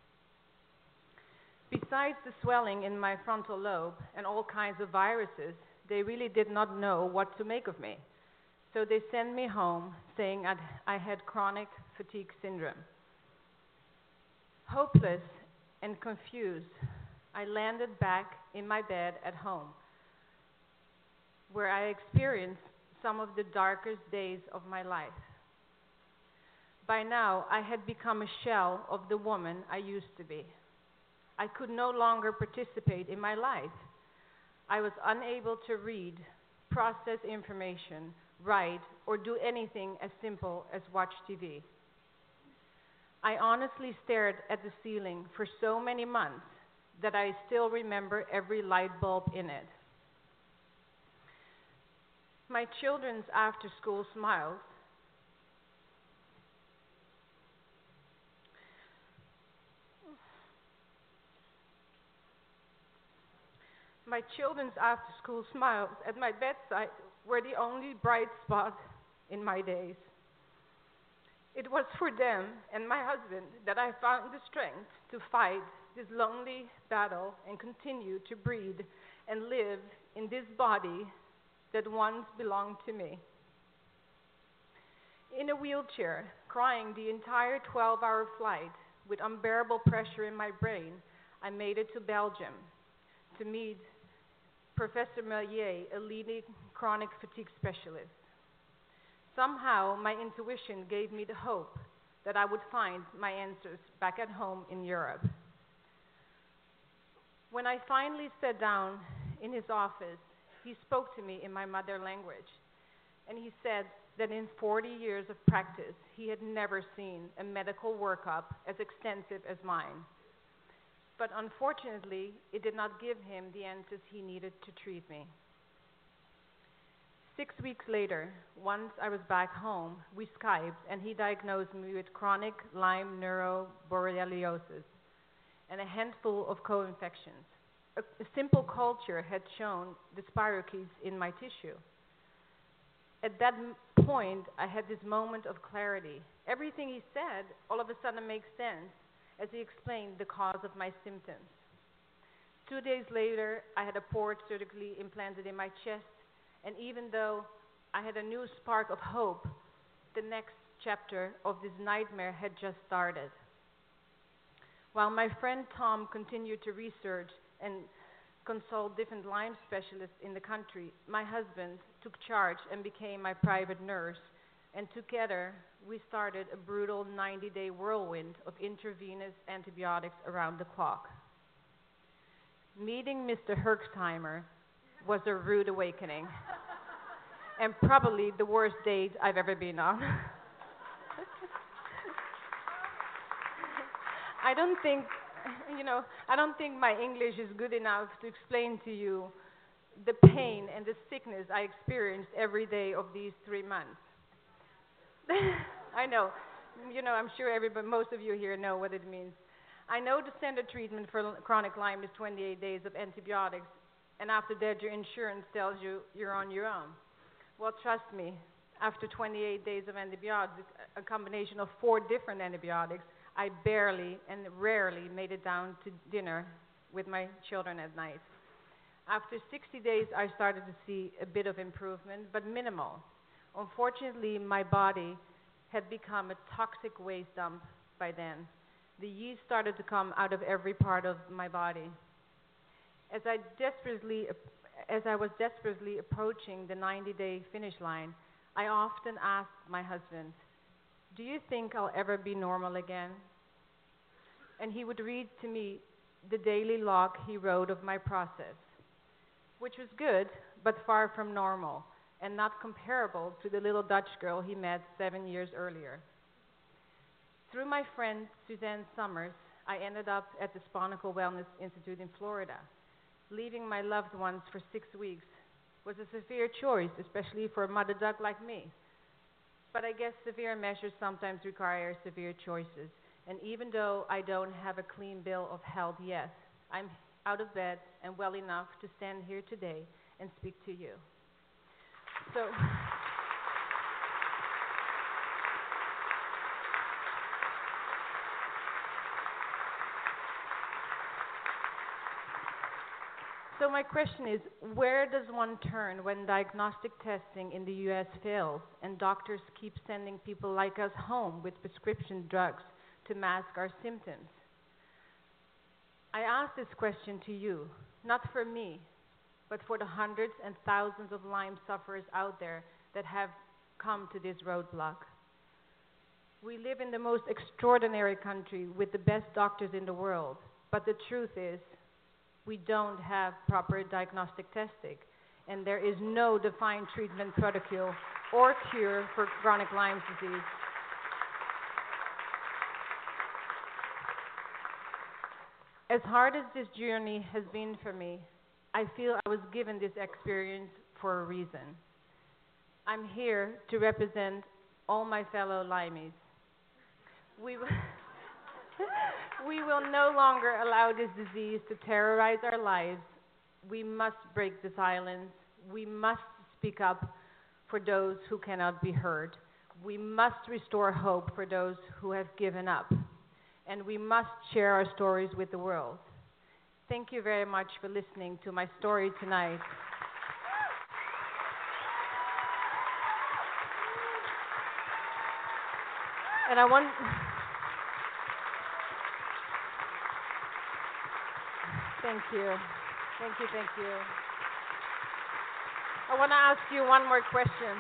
Besides the swelling in my frontal lobe and all kinds of viruses, they really did not know what to make of me. So they sent me home saying I had chronic fatigue syndrome. Hopeless and confused, I landed back in my bed at home, where I experienced some of the darkest days of my life. By now, I had become a shell of the woman I used to be. I could no longer participate in my life. I was unable to read, process information, write, or do anything as simple as watch TV. I honestly stared at the ceiling for so many months that I still remember every light bulb in it. My children's after-school smiles at my bedside were the only bright spot in my days. It was for them and my husband that I found the strength to fight this lonely battle and continue to breathe and live in this body that once belonged to me. In a wheelchair, crying the entire 12-hour flight with unbearable pressure in my brain, I made it to Belgium to meet Professor Melier, a leading chronic fatigue specialist. Somehow, my intuition gave me the hope that I would find my answers back at home in Europe. When I finally sat down in his office, he spoke to me in my mother language, and he said that in 40 years of practice, he had never seen a medical workup as extensive as mine. But unfortunately, it did not give him the answers he needed to treat me. 6 weeks later, once I was back home, we Skyped and he diagnosed me with chronic Lyme neuroborreliosis and a handful of co-infections. A simple culture had shown the spirochetes in my tissue. At that point, I had this moment of clarity. Everything he said all of a sudden makes sense as he explained the cause of my symptoms. 2 days later, I had a port surgically implanted in my chest, and even though I had a new spark of hope, the next chapter of this nightmare had just started. While my friend Tom continued to research and consult different Lyme specialists in the country, my husband took charge and became my private nurse, and together we started a brutal 90-day whirlwind of intravenous antibiotics around the clock. Meeting Mr. Herxheimer was a rude awakening, and probably the worst date I've ever been on. I don't think my English is good enough to explain to you the pain and the sickness I experienced every day of these 3 months. I know, I'm sure most of you here know what it means. I know the standard treatment for chronic Lyme is 28 days of antibiotics, and after that your insurance tells you you're on your own. Well, trust me, after 28 days of antibiotics, a combination of 4 different antibiotics, I barely and rarely made it down to dinner with my children at night. After 60 days, I started to see a bit of improvement, but minimal. Unfortunately, my body had become a toxic waste dump by then. The yeast started to come out of every part of my body. As I was desperately approaching the 90-day finish line, I often asked my husband, "Do you think I'll ever be normal again?" And he would read to me the daily log he wrote of my process, which was good, but far from normal, and not comparable to the little Dutch girl he met 7 years earlier. Through my friend Suzanne Summers, I ended up at the Sponical Wellness Institute in Florida. Leaving my loved ones for 6 weeks was a severe choice, especially for a mother duck like me. But I guess severe measures sometimes require severe choices. And even though I don't have a clean bill of health yet, I'm out of bed, and well enough to stand here today and speak to you. So my question is, where does one turn when diagnostic testing in the U.S. fails and doctors keep sending people like us home with prescription drugs to mask our symptoms? I ask this question to you, not for me, but for the hundreds and thousands of Lyme sufferers out there that have come to this roadblock. We live in the most extraordinary country with the best doctors in the world, but the truth is, we don't have proper diagnostic testing, and there is no defined treatment protocol or cure for chronic Lyme disease. As hard as this journey has been for me, I feel I was given this experience for a reason. I'm here to represent all my fellow Lymies. We will no longer allow this disease to terrorize our lives. We must break the silence. We must speak up for those who cannot be heard. We must restore hope for those who have given up. And we must share our stories with the world. Thank you very much for listening to my story tonight. And Thank you. I want to ask you one more question.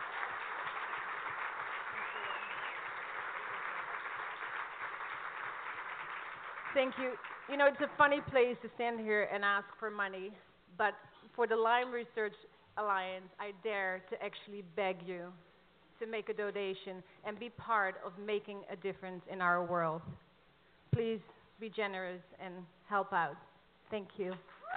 Thank you. You know, it's a funny place to stand here and ask for money, but for the Lyme Research Alliance, I dare to actually beg you to make a donation and be part of making a difference in our world. Please be generous and help out. Thank you.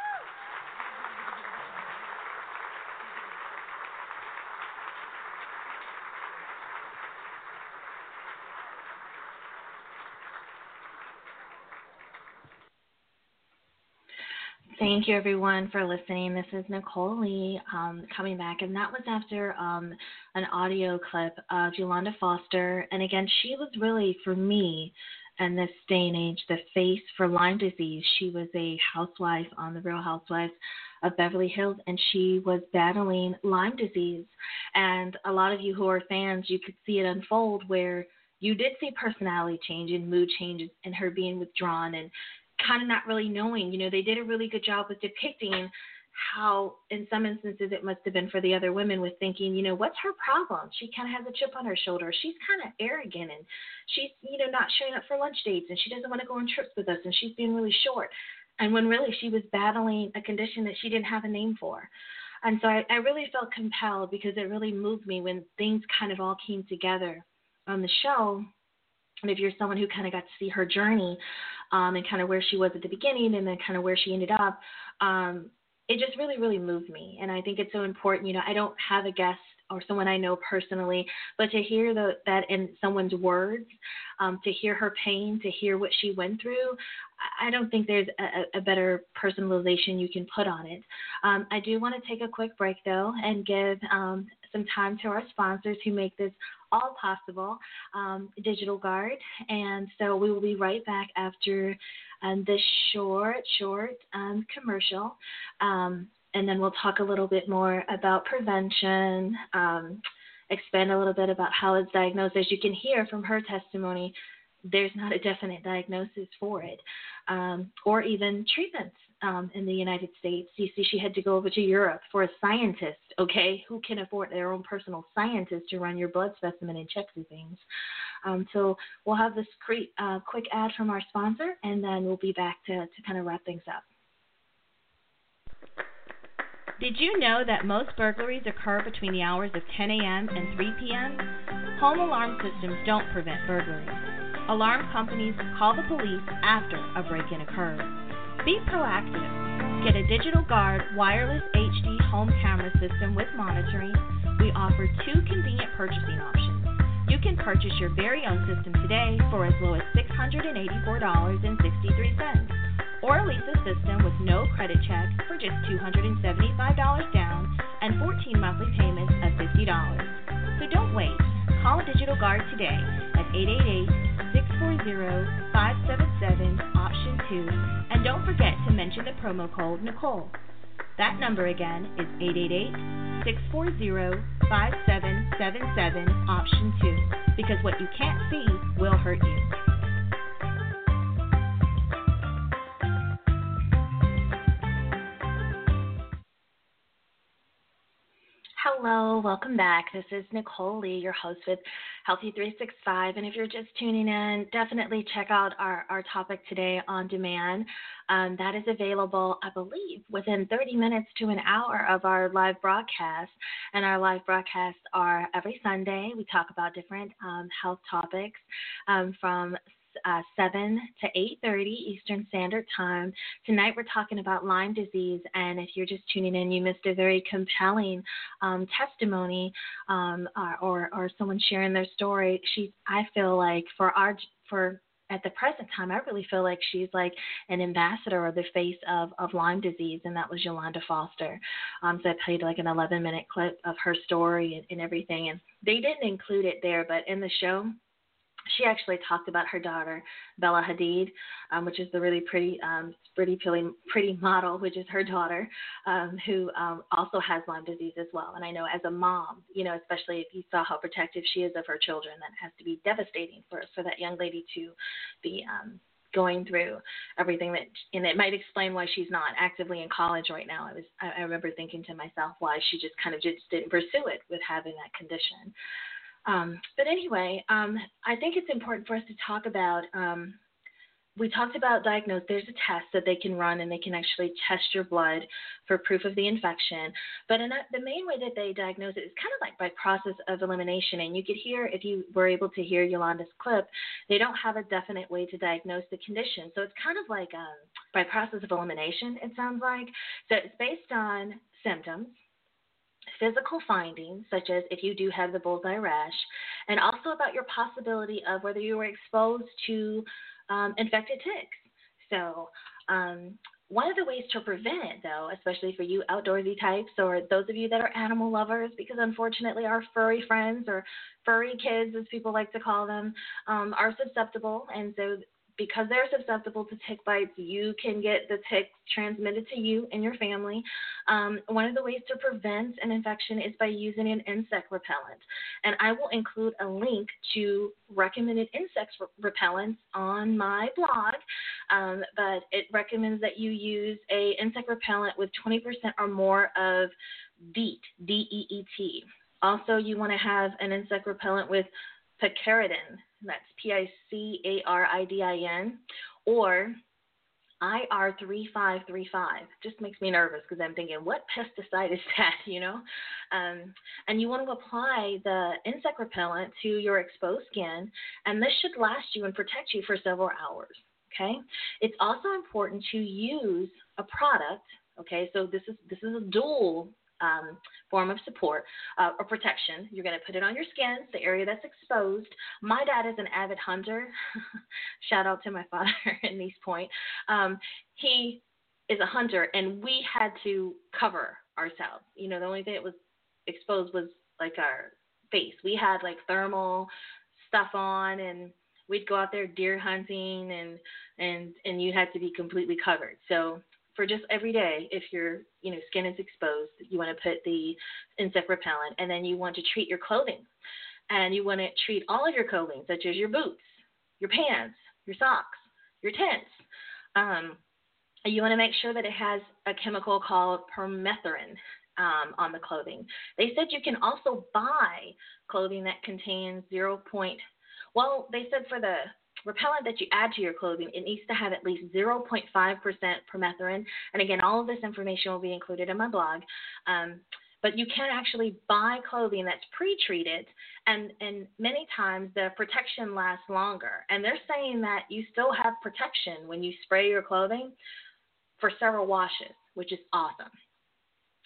Thank you, everyone, for listening. This is Nicole Lee coming back, and that was after an audio clip of Yolanda Foster. And again, she was really, for me, in this day and age, the face for Lyme disease. She was a housewife on The Real Housewives of Beverly Hills, and she was battling Lyme disease. And a lot of you who are fans, you could see it unfold where you did see personality change and mood changes and her being withdrawn and kind of not really knowing. You know, they did a really good job with depicting how, in some instances, it must have been for the other women with thinking, you know, what's her problem? She kind of has a chip on her shoulder. She's kind of arrogant, and she's, you know, not showing up for lunch dates, and she doesn't want to go on trips with us, and she's being really short. And when really she was battling a condition that she didn't have a name for. And so I really felt compelled because it really moved me when things kind of all came together on the show. And if you're someone who kind of got to see her journey and kind of where she was at the beginning and then kind of where she ended up, it just really, really moved me. And I think it's so important. You know, I don't have a guest or someone I know personally, but to hear that in someone's words, to hear her pain, to hear what she went through, I don't think there's a better personalization you can put on it. I do want to take a quick break, though, and give some time to our sponsors who make this all possible, Digital Guard. And so we will be right back after this short commercial. And then we'll talk a little bit more about prevention, expand a little bit about how it's diagnosed. As you can hear from her testimony, there's not a definite diagnosis for it, or even treatments in the United States. You see, she had to go over to Europe for a scientist, okay, who can afford their own personal scientist to run your blood specimen and check through things. So we'll have this quick ad from our sponsor, and then we'll be back to kind of wrap things up. Did you know that most burglaries occur between the hours of 10 a.m. and 3 p.m.? Home alarm systems don't prevent burglaries. Alarm companies call the police after a break-in occurs. Be proactive. Get a Digital Guard wireless HD home camera system with monitoring. We offer 2 convenient purchasing options. You can purchase your very own system today for as low as $684.63, or lease a system with no credit check for just $275 down and 14 monthly payments of $50. So don't wait. Call Digital Guard today at 888-640-577 option 2, and don't forget to mention the promo code Nicole. That number again is 888-640-5777 option 2, because what you can't see will hurt you. Hello, welcome back. This is Nicole Lee, your host with Healthy 365. And if you're just tuning in, definitely check out our topic today on demand. That is available, I believe, within 30 minutes to an hour of our live broadcast. And our live broadcasts are every Sunday. We talk about different health topics from 7 to 8:30 Eastern Standard Time. Tonight we're talking about Lyme disease, and if you're just tuning in, you missed a very compelling testimony or someone sharing their story. I feel like for at the present time, I really feel like she's like an ambassador or the face of Lyme disease, and that was Yolanda Foster. So I played like an 11-minute clip of her story and everything, and they didn't include it there, but in the show, she actually talked about her daughter, Bella Hadid, which is the really pretty model, which is her daughter, who also has Lyme disease as well. And I know as a mom, especially if you saw how protective she is of her children, that has to be devastating for that young lady to be going through everything and it might explain why she's not actively in college right now. I remember thinking to myself why she just kind of just didn't pursue it with having that condition. But anyway, I think it's important for us to talk about, we talked about diagnose. There's a test that they can run, and they can actually test your blood for proof of the infection. But the main way that they diagnose it is kind of like by process of elimination. And you could hear, if you were able to hear Yolanda's clip, they don't have a definite way to diagnose the condition. So it's kind of like by process of elimination, it sounds like. So it's based on symptoms, physical findings, such as if you do have the bullseye rash, and also about your possibility of whether you were exposed to infected ticks. So one of the ways to prevent it, though, especially for you outdoorsy types or those of you that are animal lovers, because unfortunately our furry friends or furry kids, as people like to call them, are susceptible. And so because they're susceptible to tick bites, you can get the tick transmitted to you and your family. One of the ways to prevent an infection is by using an insect repellent. And I will include a link to recommended insect repellents on my blog, but it recommends that you use an insect repellent with 20% or more of DEET, D-E-E-T. Also, you want to have an insect repellent with picaridin, that's Picaridin, or IR3535. Just makes me nervous because I'm thinking, what pesticide is that, And you want to apply the insect repellent to your exposed skin, and this should last you and protect you for several hours, okay? It's also important to use a product, okay? So this is a dual form of support or protection. You're going to put it on your skin, the area that's exposed. My dad is an avid hunter. Shout out to my father in East Point. He is a hunter, and we had to cover ourselves. The only thing that was exposed was like our face. We had like thermal stuff on, and we'd go out there deer hunting, and you had to be completely covered. So for just every day, if your skin is exposed, you want to put the insect repellent, and then you want to treat your clothing, and you want to treat all of your clothing, such as your boots, your pants, your socks, your tents. You want to make sure that it has a chemical called permethrin on the clothing. They said you can also buy clothing that contains they said for the repellent that you add to your clothing, it needs to have at least 0.5% permethrin. And again, all of this information will be included in my blog. But you can actually buy clothing that's pre-treated, and many times the protection lasts longer. And they're saying that you still have protection when you spray your clothing for several washes, which is awesome.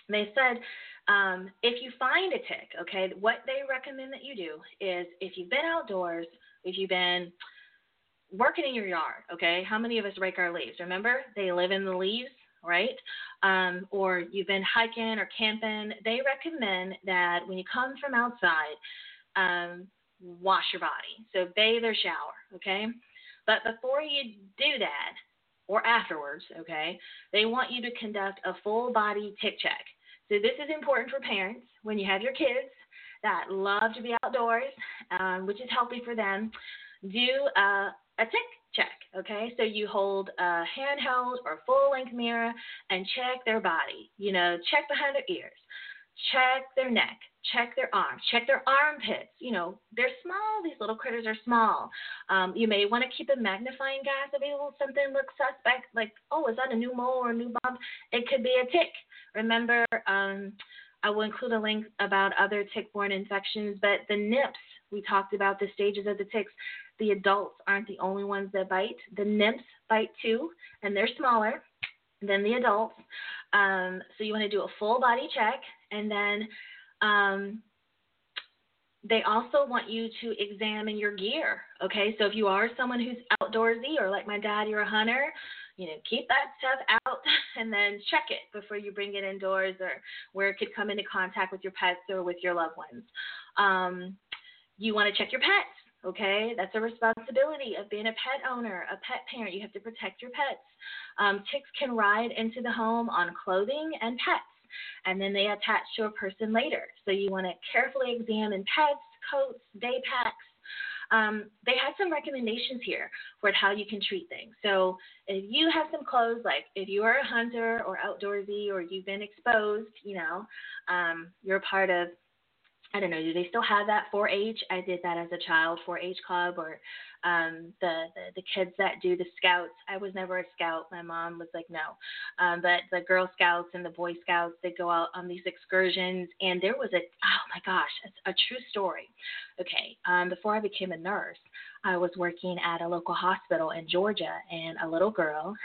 They said if you find a tick, okay, what they recommend that you do is if you've been outdoors, if you've been working in your yard, okay, how many of us rake our leaves? Remember, they live in the leaves, right? Or you've been hiking or camping. They recommend that when you come from outside, wash your body. So bathe or shower, okay? But before you do that, or afterwards, okay, they want you to conduct a full body tick check. So this is important for parents when you have your kids that love to be outdoors, which is healthy for them. Do a tick check, okay? So you hold a handheld or full-length mirror and check their body. Check behind their ears, check their neck, check their arms, check their armpits. They're small. These little critters are small. You may want to keep a magnifying glass available. Something looks suspect, like, oh, is that a new mole or a new bump? It could be a tick. Remember, I will include a link about other tick-borne infections, but the nymphs, we talked about the stages of the ticks. The adults aren't the only ones that bite. The nymphs bite too, and they're smaller than the adults. So you want to do a full body check, and then they also want you to examine your gear, okay? So if you are someone who's outdoorsy, or like my dad, you're a hunter, keep that stuff out and then check it before you bring it indoors, or where it could come into contact with your pets or with your loved ones. You want to check your pets, okay? That's a responsibility of being a pet owner, a pet parent. You have to protect your pets. Ticks can ride into the home on clothing and pets, and then they attach to a person later. So you want to carefully examine pets, coats, day packs. They have some recommendations here for how you can treat things. So if you have some clothes, like if you are a hunter or outdoorsy, or you've been exposed, you're a part of, I don't know, do they still have that 4-H? I did that as a child, 4-H club, or the kids that do the scouts. I was never a scout. My mom was like, no. But the Girl Scouts and the Boy Scouts, they go out on these excursions, and there was oh my gosh, it's a true story. Okay, before I became a nurse, I was working at a local hospital in Georgia, and a little girl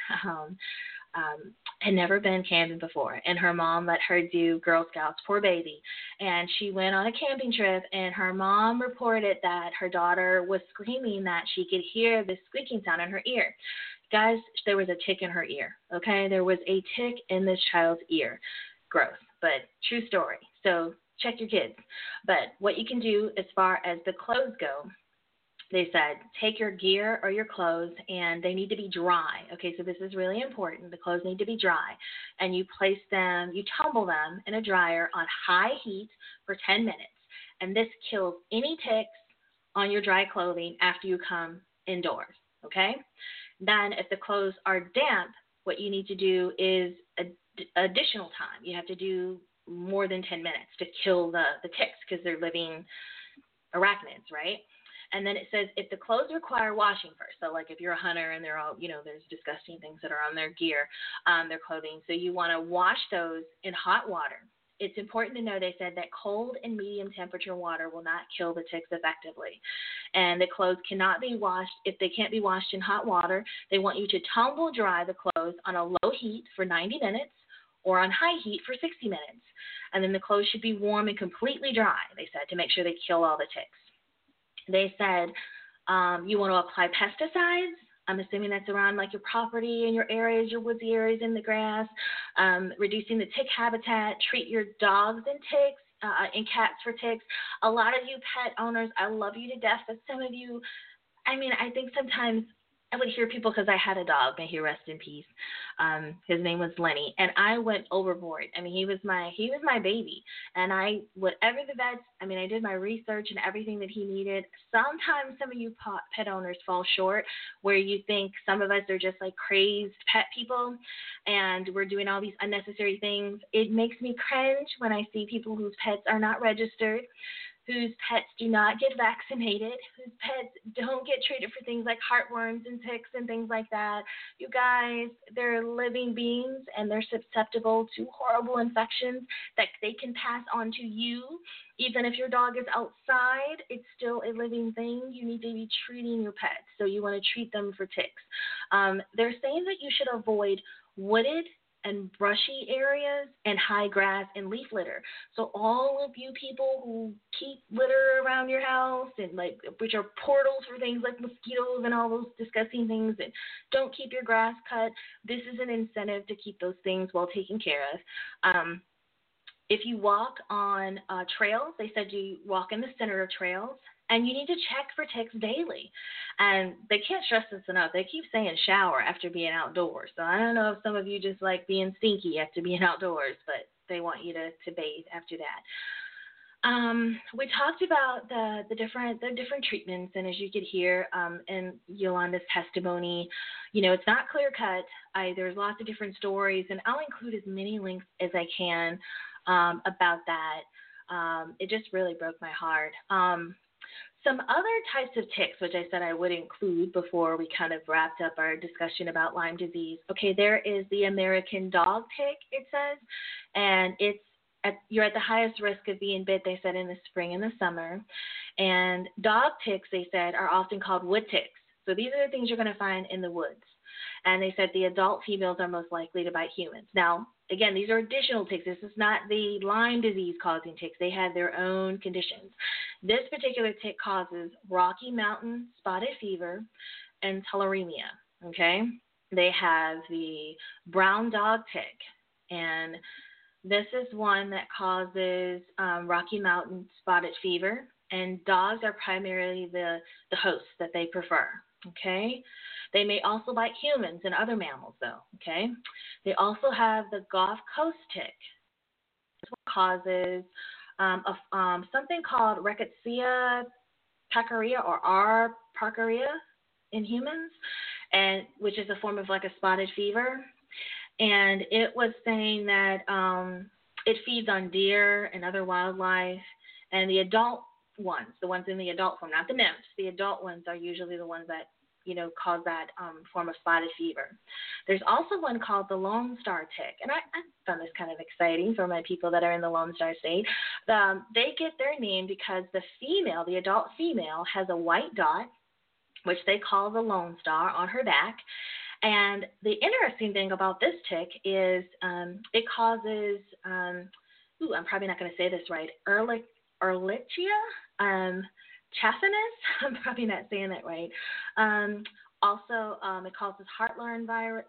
had never been camping before, and her mom let her do Girl Scouts, poor baby. And she went on a camping trip, and her mom reported that her daughter was screaming that she could hear this squeaking sound in her ear. Guys, there was a tick in her ear, okay? There was a tick in this child's ear. Gross, but true story. So check your kids. But what you can do as far as the clothes go, they said take your gear or your clothes, and they need to be dry. Okay, so this is really important. The clothes need to be dry, and you tumble them in a dryer on high heat for 10 minutes, and this kills any ticks on your dry clothing after you come indoors, okay? Then if the clothes are damp, what you need to do is additional time. You have to do more than 10 minutes to kill the ticks, because they're living arachnids, right? And then it says if the clothes require washing first, so like if you're a hunter and they're all, there's disgusting things that are on their gear, their clothing, so you want to wash those in hot water. It's important to know, they said, that cold and medium temperature water will not kill the ticks effectively. And the clothes cannot be washed. If they can't be washed in hot water, they want you to tumble dry the clothes on a low heat for 90 minutes or on high heat for 60 minutes. And then the clothes should be warm and completely dry, they said, to make sure they kill all the ticks. They said you want to apply pesticides. I'm assuming that's around like your property and your areas, your woodsy areas in the grass, reducing the tick habitat, treat your dogs and ticks and cats for ticks. A lot of you pet owners, I love you to death, but some of you, I think sometimes I would hear people, because I had a dog, may he rest in peace. His name was Lenny, and I went overboard. He was my baby, and whatever the vets, I did my research and everything that he needed. Sometimes some of you pet owners fall short, where you think some of us are just like crazed pet people, and we're doing all these unnecessary things. It makes me cringe when I see people whose pets are not registered, whose pets do not get vaccinated, whose pets don't get treated for things like heartworms and ticks and things like that. You guys, they're living beings, and they're susceptible to horrible infections that they can pass on to you. Even if your dog is outside, it's still a living thing. You need to be treating your pets, so you want to treat them for ticks. They're saying that you should avoid wooded and brushy areas and high grass and leaf litter. So all of you people who keep litter around your house and like which are portals for things like mosquitoes and all those disgusting things, and don't keep your grass cut, this is an incentive to keep those things well taken care of. If you walk on trails, they said you walk in the center of trails, and you need to check for ticks daily. And they can't stress this enough. They keep saying shower after being outdoors. So I don't know if some of you just like being stinky after being outdoors, but they want you to bathe after that. We talked about the different treatments, and as you could hear in Yolanda's testimony, it's not clear cut. There's lots of different stories, and I'll include as many links as I can about that. It just really broke my heart. Some other types of ticks, which I said I would include before we kind of wrapped up our discussion about Lyme disease. Okay, there is the American dog tick, it says, and you're at the highest risk of being bit, they said, in the spring and the summer. And dog ticks, they said, are often called wood ticks. So these are the things you're going to find in the woods. And they said the adult females are most likely to bite humans. Now, again, these are additional ticks. This is not the Lyme disease causing ticks. They have their own conditions. This particular tick causes Rocky Mountain spotted fever and tularemia, okay? They have the brown dog tick, and this is one that causes Rocky Mountain spotted fever, and dogs are primarily the hosts that they prefer, okay? They may also bite humans and other mammals, though, okay? They also have the Gulf Coast tick. This one causes something called Rickettsia parkeria or R. parkeria in humans, and which is a form of like a spotted fever. And it was saying that it feeds on deer and other wildlife, and the adult ones, the ones in the adult form, not the nymphs, the adult ones are usually the ones that cause that form of spotted fever. There's also one called the Lone Star tick, and I found this kind of exciting for my people that are in the Lone Star State. They get their name because the adult female, has a white dot, which they call the Lone Star, on her back. And the interesting thing about this tick is it causes, I'm probably not going to say this right, Ehrlichia chaffinus. I'm probably not saying that right. Also, it causes heartland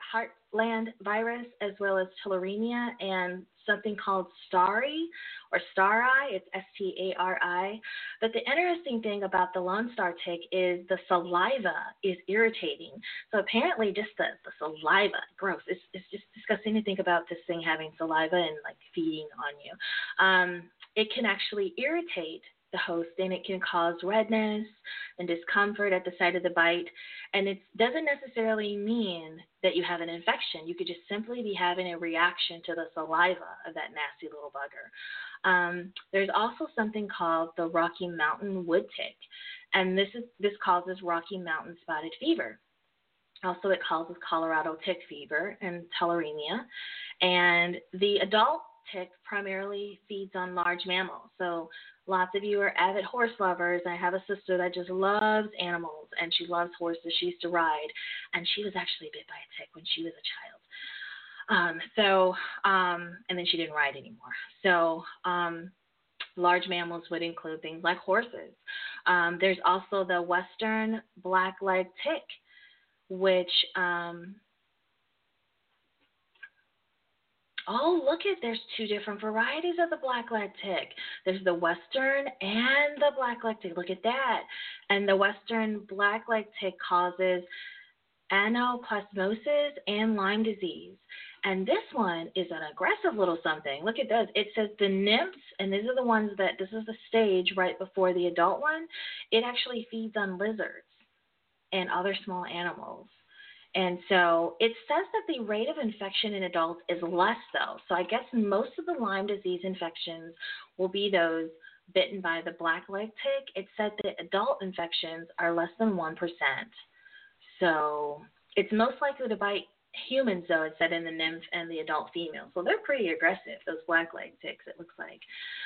virus as well as tularemia and something called stari. It's S-T-A-R-I. But the interesting thing about the Lone Star tick is the saliva is irritating. So apparently just the saliva, gross. It's just disgusting to think about this thing having saliva and like feeding on you. It can actually irritate the host, and it can cause redness and discomfort at the site of the bite. And it doesn't necessarily mean that you have an infection. You could just simply be having a reaction to the saliva of that nasty little bugger. There's also something called the Rocky Mountain wood tick, and this causes Rocky Mountain spotted fever. Also, it causes Colorado tick fever and tularemia. And the adult tick primarily feeds on large mammals. So lots of you are avid horse lovers. I have a sister that just loves animals, and she loves horses. She used to ride, and she was actually bit by a tick when she was a child. And then she didn't ride anymore. So large mammals would include things like horses. There's also the Western black-leg tick, which there's two different varieties of the blackleg tick. There's the Western and the blackleg tick. Look at that. And the Western blackleg tick causes anaplasmosis and Lyme disease. And this one is an aggressive little something. Look at this. It says the nymphs, and these are the ones this is the stage right before the adult one. It actually feeds on lizards and other small animals. And so it says that the rate of infection in adults is less, though. So I guess most of the Lyme disease infections will be those bitten by the blackleg tick. It said that adult infections are less than 1%. So it's most likely to bite humans, though, it said in the nymph and the adult female. So they're pretty aggressive, those blackleg ticks, it looks like.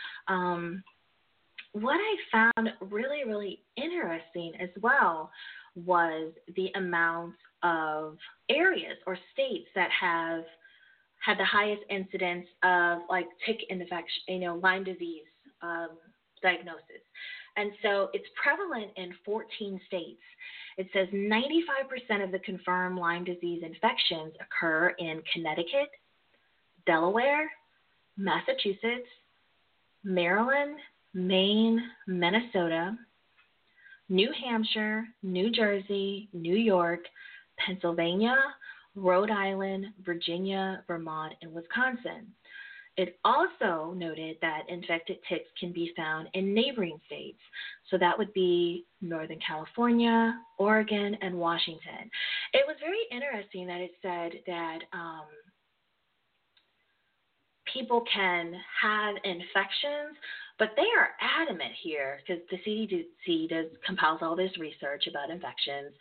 What I found really, really interesting as well was the amount of areas or states that have had the highest incidence of like tick infection, Lyme disease diagnosis. And so it's prevalent in 14 states. It says 95% of the confirmed Lyme disease infections occur in Connecticut, Delaware, Massachusetts, Maryland, Maine, Minnesota, New Hampshire, New Jersey, New York, Pennsylvania, Rhode Island, Virginia, Vermont, and Wisconsin. It also noted that infected ticks can be found in neighboring states. So that would be Northern California, Oregon, and Washington. It was very interesting that it said that people can have infections, but they are adamant here, because the CDC compiles all this research about infections,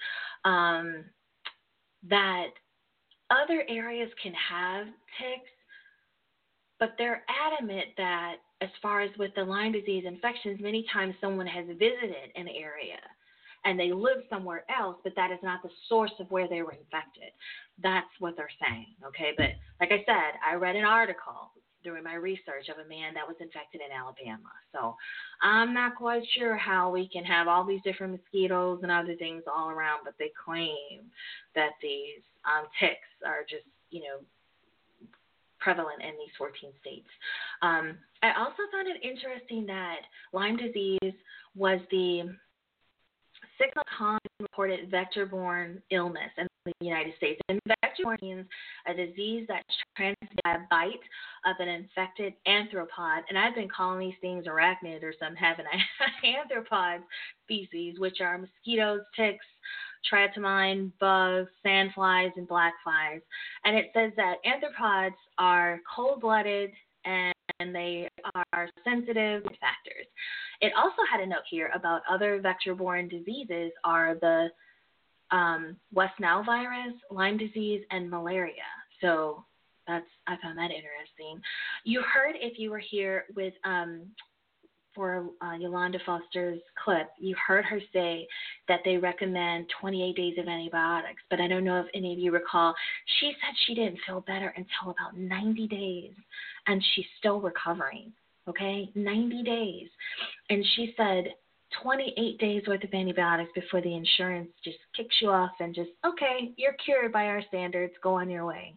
that other areas can have ticks, but they're adamant that as far as with the Lyme disease infections, many times someone has visited an area and they live somewhere else, but that is not the source of where they were infected. That's what they're saying, okay? But like I said, I read an article during my research of a man that was infected in Alabama. So I'm not quite sure how we can have all these different mosquitoes and other things all around, but they claim that these ticks are just, prevalent in these 14 states. I also found it interesting that Lyme disease was the sixth common reported vector-borne illness in the United States. And vector-borne means a disease that's transmitted by a bite of an infected arthropod. And I've been calling these things arachnid or some, haven't I? Arthropod species, which are mosquitoes, ticks, triatomine, bugs, sandflies, and black flies. And it says that arthropods are cold-blooded and they are sensitive to factors. It also had a note here about other vector-borne diseases are the West Nile virus, Lyme disease, and malaria. So I found that interesting. You heard, if you were here with for Yolanda Foster's clip, you heard her say that they recommend 28 days of antibiotics, but I don't know if any of you recall, she said she didn't feel better until about 90 days, and she's still recovering, okay? 90 days. And she said 28 days worth of antibiotics before the insurance just kicks you off and just, okay, you're cured by our standards, go on your way.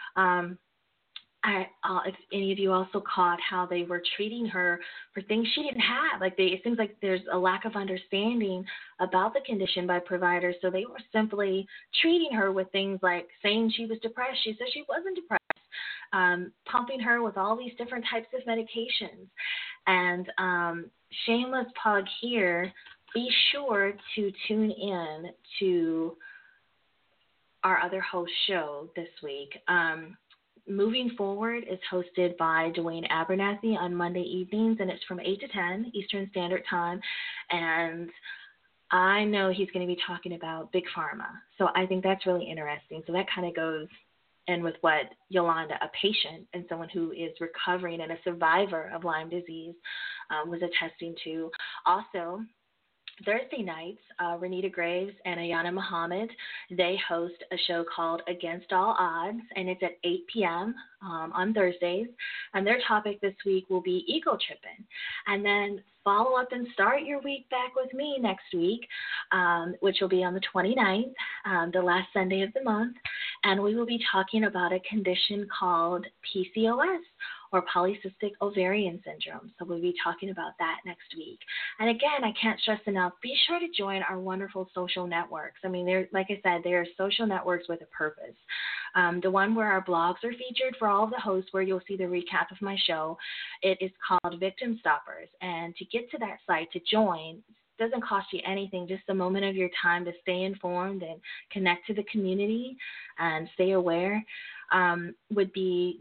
If any of you also caught how they were treating her for things she didn't have, it seems like there's a lack of understanding about the condition by providers, so they were simply treating her with things like saying she was depressed. She said she wasn't depressed, pumping her with all these different types of medications. And shameless plug here, be sure to tune in to our other host show this week. Moving Forward is hosted by Dwayne Abernathy on Monday evenings, and it's from 8 to 10 Eastern Standard Time. And I know he's going to be talking about Big Pharma. So I think that's really interesting. So that kind of goes in with what Yolanda, a patient and someone who is recovering and a survivor of Lyme disease, was attesting to. Also, Thursday nights, Renita Graves and Ayana Muhammad, they host a show called Against All Odds, and it's at 8 p.m. On Thursdays. And their topic this week will be ego tripping. And then follow up and start your week back with me next week, which will be on the 29th, the last Sunday of the month. And we will be talking about a condition called PCOS, or polycystic ovarian syndrome. So we'll be talking about that next week. And again, I can't stress enough, be sure to join our wonderful social networks. I mean, like I said, they are social networks with a purpose. The one where our blogs are featured for all of the hosts, where you'll see the recap of my show, it is called Victim Stoppers. And to get to that site, to join, doesn't cost you anything, just a moment of your time to stay informed and connect to the community and stay aware, would be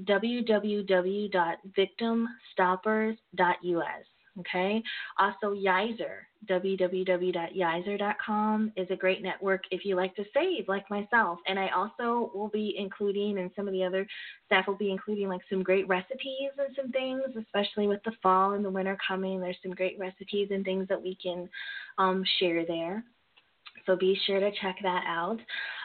www.victimstoppers.us. Okay. Also, Yizer, www.yizer.com is a great network if you like to save, like myself. And I also will be including, and some of the other staff will be including, like some great recipes and some things, especially with the fall and the winter coming. There's some great recipes and things that we can share there. So be sure to check that out.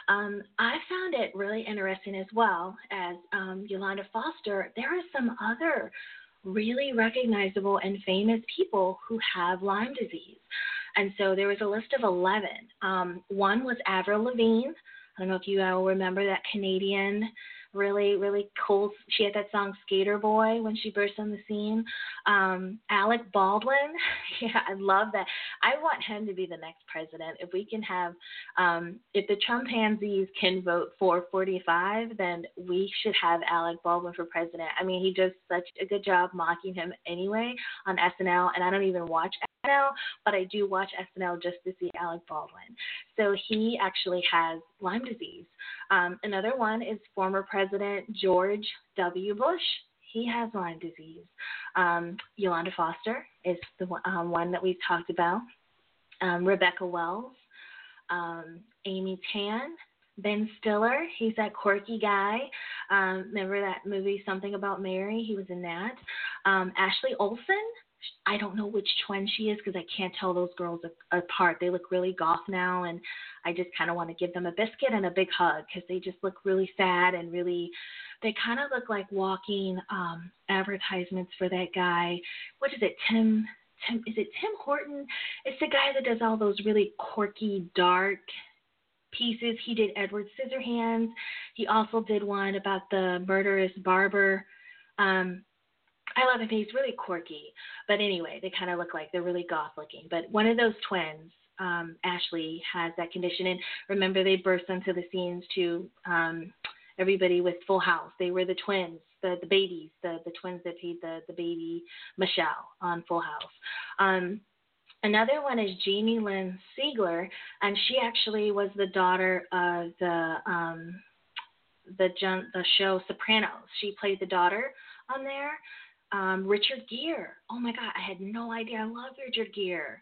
I found it really interesting as well as Yolanda Foster. There are some other really recognizable and famous people who have Lyme disease. And so there was a list of 11. One was Avril Lavigne. I don't know if you all remember that Canadian, really, really cool. She had that song Skater Boy when she burst on the scene. Alec Baldwin. Yeah, I love that. I want him to be the next president. If we can have, if the Trumpansies can vote for 45, then we should have Alec Baldwin for president. I mean, he does such a good job mocking him anyway on SNL, and I don't even watch SNL, but I do watch SNL just to see Alec Baldwin. So he actually has Lyme disease. Another one is former President George W. Bush. He has Lyme disease. Yolanda Foster is the one that we've talked about. Rebecca Wells, Amy Tan, Ben Stiller. He's that quirky guy. Remember that movie Something About Mary? He was in that. Ashley Olsen. I don't know which twin she is because I can't tell those girls apart. They look really goth now, and I just kind of want to give them a biscuit and a big hug because they just look really sad and really, they kind of look like walking advertisements for that guy. What is it, is it Tim Horton? It's the guy that does all those really quirky, dark pieces. He did Edward Scissorhands. He also did one about the murderous barber. I love him. He's really quirky. But anyway, they kind of look like they're really goth looking. But one of those twins, Ashley, has that condition. And remember, they burst onto the scenes to everybody with Full House. They were the twins, the babies, the twins that played the baby Michelle on Full House. Another one is Jamie Lynn Sigler, and she actually was the daughter of the show Sopranos. She played the daughter on there. Richard Gere. Oh my God, I had no idea. I love Richard Gere.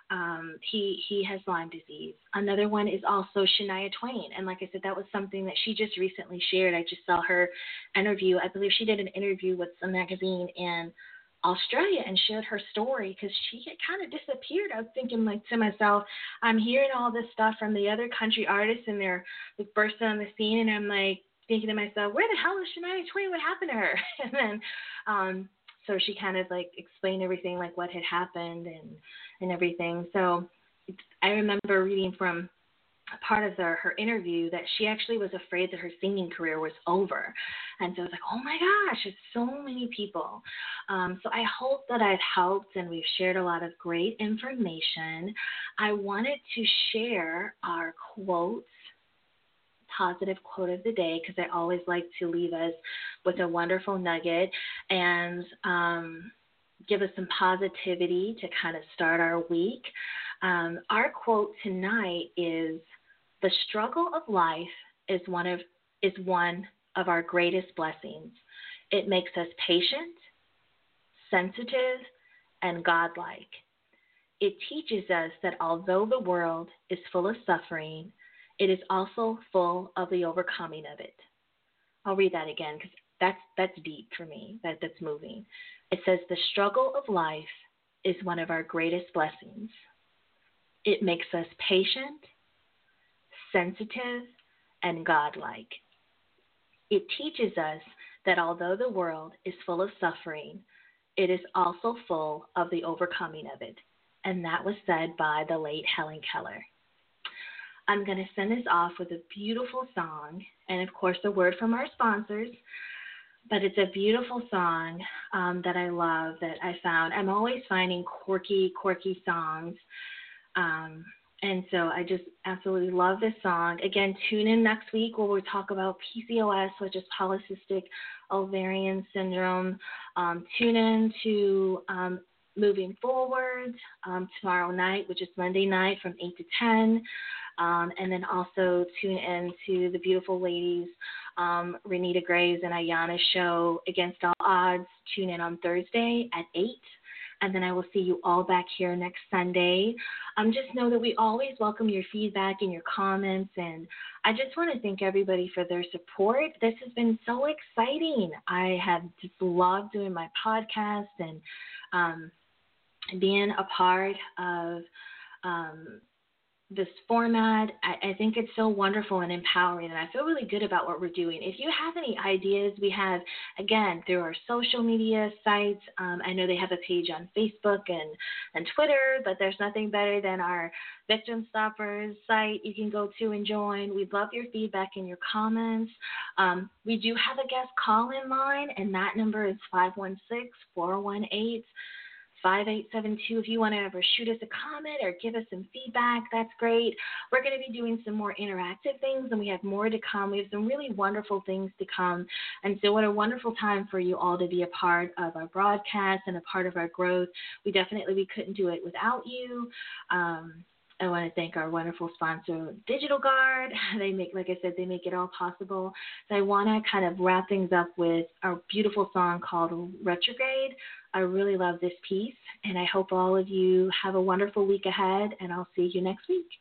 He has Lyme disease. Another one is also Shania Twain. And like I said, that was something that she just recently shared. I just saw her interview. I believe she did an interview with some magazine in Australia and shared her story because she had kind of disappeared. I was thinking like to myself, I'm hearing all this stuff from the other country artists and they're like bursting on the scene, and I'm like thinking to myself, where the hell is Shania Twain? What happened to her? And then so she kind of like explained everything, like what had happened and everything. So I remember reading from part of her interview that she actually was afraid that her singing career was over. And so I was like, oh my gosh, it's so many people. So I hope that I've helped and we've shared a lot of great information. I wanted to share our quotes, positive quote of the day, because I always like to leave us with a wonderful nugget and give us some positivity to kind of start our week. Our quote tonight is, the struggle of life is one of our greatest blessings. It makes us patient, sensitive, and godlike. It teaches us that although the world is full of suffering, it is also full of the overcoming of it. I'll read that again because that's deep for me. That's moving. It says, the struggle of life is one of our greatest blessings. It makes us patient, sensitive, and godlike. It teaches us that although the world is full of suffering, it is also full of the overcoming of it. And that was said by the late Helen Keller. I'm going to send this off with a beautiful song and, of course, a word from our sponsors. But it's a beautiful song that I love that I found. I'm always finding quirky songs. And so I just absolutely love this song. Again, tune in next week where we'll talk about PCOS, which is polycystic ovarian syndrome. Tune in to Moving Forward tomorrow night, which is Monday night from 8 to 10. And then also tune in to the beautiful ladies, Renita Graves and Ayana's show, Against All Odds. Tune in on Thursday at 8. And then I will see you all back here next Sunday. Just know that we always welcome your feedback and your comments. And I just want to thank everybody for their support. This has been so exciting. I have just loved doing my podcast and being a part of this format. I think it's so wonderful and empowering, and I feel really good about what we're doing. If you have any ideas, we have, again, through our social media sites. I know they have a page on Facebook and Twitter, but there's nothing better than our Victim Stoppers site you can go to and join. We'd love your feedback and your comments. We do have a guest call-in line, and that number is 516-418-5872. If you want to ever shoot us a comment or give us some feedback, that's great. We're going to be doing some more interactive things, and we have more to come. We have some really wonderful things to come. And so what a wonderful time for you all to be a part of our broadcast and a part of our growth. We couldn't do it without you. I want to thank our wonderful sponsor, Digital Guard. They make it all possible. So I want to kind of wrap things up with our beautiful song called Retrograde. I really love this piece, and I hope all of you have a wonderful week ahead, and I'll see you next week.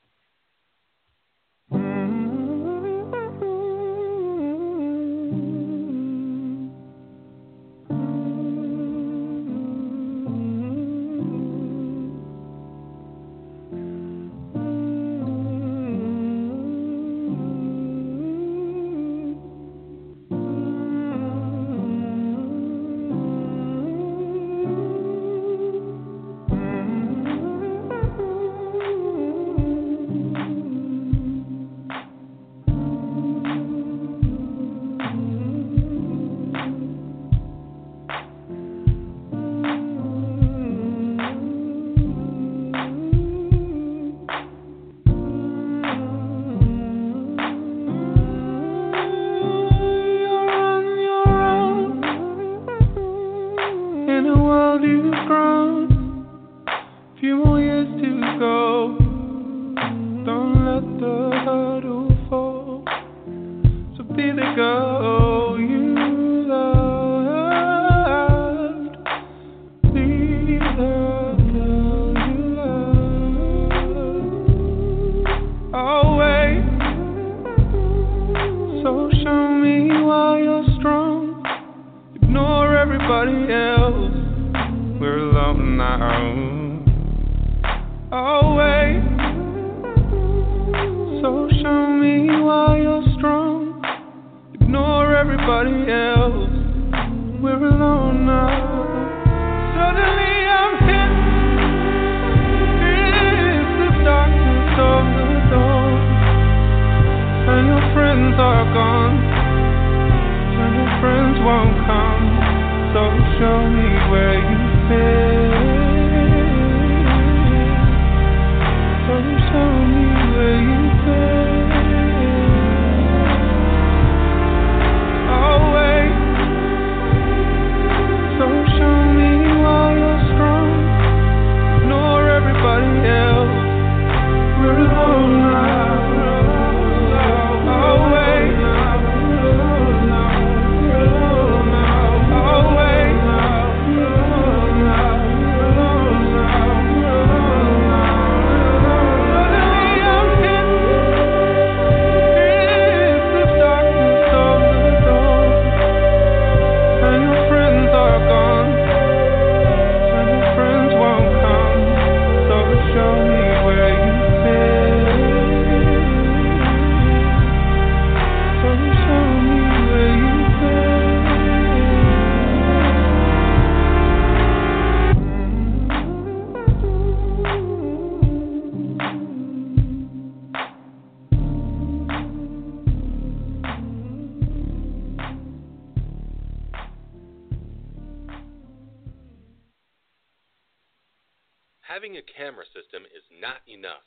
Having a camera system is not enough.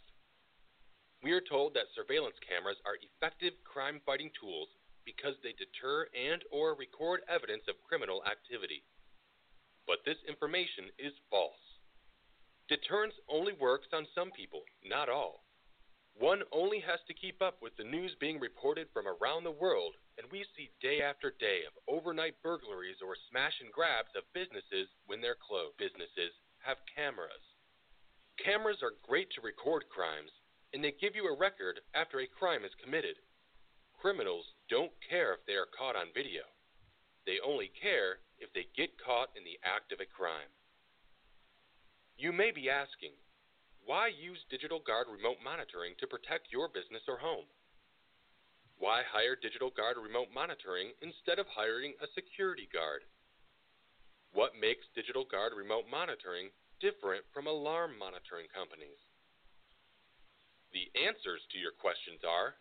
We are told that surveillance cameras are effective crime-fighting tools because they deter and/or record evidence of criminal activity. But this information is false. Deterrence only works on some people, not all. One only has to keep up with the news being reported from around the world, and we see day after day of overnight burglaries or smash and grabs of businesses when they're closed. Businesses have cameras. Cameras are great to record crimes, and they give you a record after a crime is committed. Criminals don't care if they are caught on video. They only care if they get caught in the act of a crime. You may be asking, Why use Digital Guard remote monitoring to protect your business or home? Why hire Digital Guard remote monitoring instead of hiring a security guard? What makes Digital Guard remote monitoring different from alarm monitoring companies? The answers to your questions are: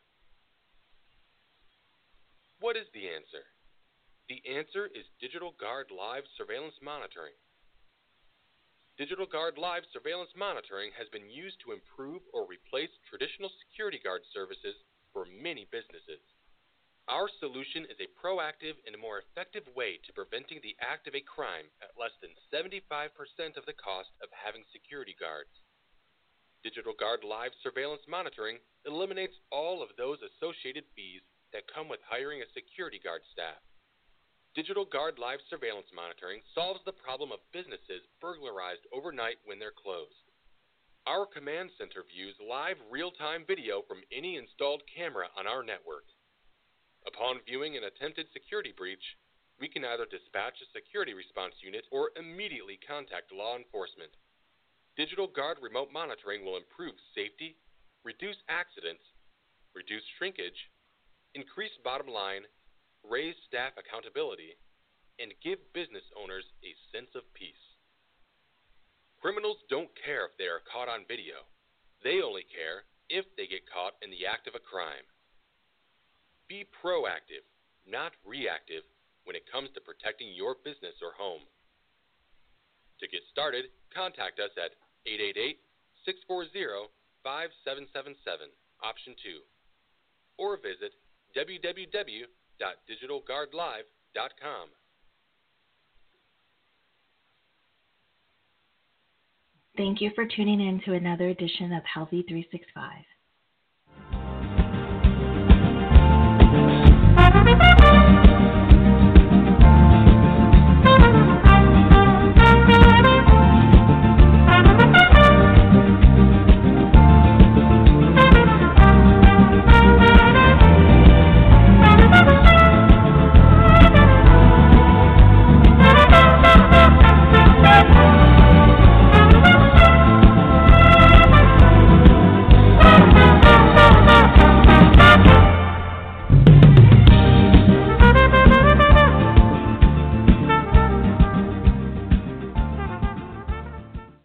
what is the answer? The answer is Digital Guard Live Surveillance Monitoring. Digital Guard Live Surveillance Monitoring has been used to improve or replace traditional security guard services for many businesses. Our solution is a proactive and more effective way to preventing the act of a crime at less than 75% of the cost of having security guards. Digital Guard Live Surveillance Monitoring eliminates all of those associated fees that come with hiring a security guard staff. Digital Guard Live Surveillance Monitoring solves the problem of businesses burglarized overnight when they're closed. Our command center views live real-time video from any installed camera on our network. Upon viewing an attempted security breach, we can either dispatch a security response unit or immediately contact law enforcement. Digital Guard remote monitoring will improve safety, reduce accidents, reduce shrinkage, increase bottom line, raise staff accountability, and give business owners a sense of peace. Criminals don't care if they are caught on video. They only care if they get caught in the act of a crime. Be proactive, not reactive, when it comes to protecting your business or home. To get started, contact us at 888-640-5777, option 2, or visit www.digitalguardlive.com. Thank you for tuning in to another edition of Healthy 365.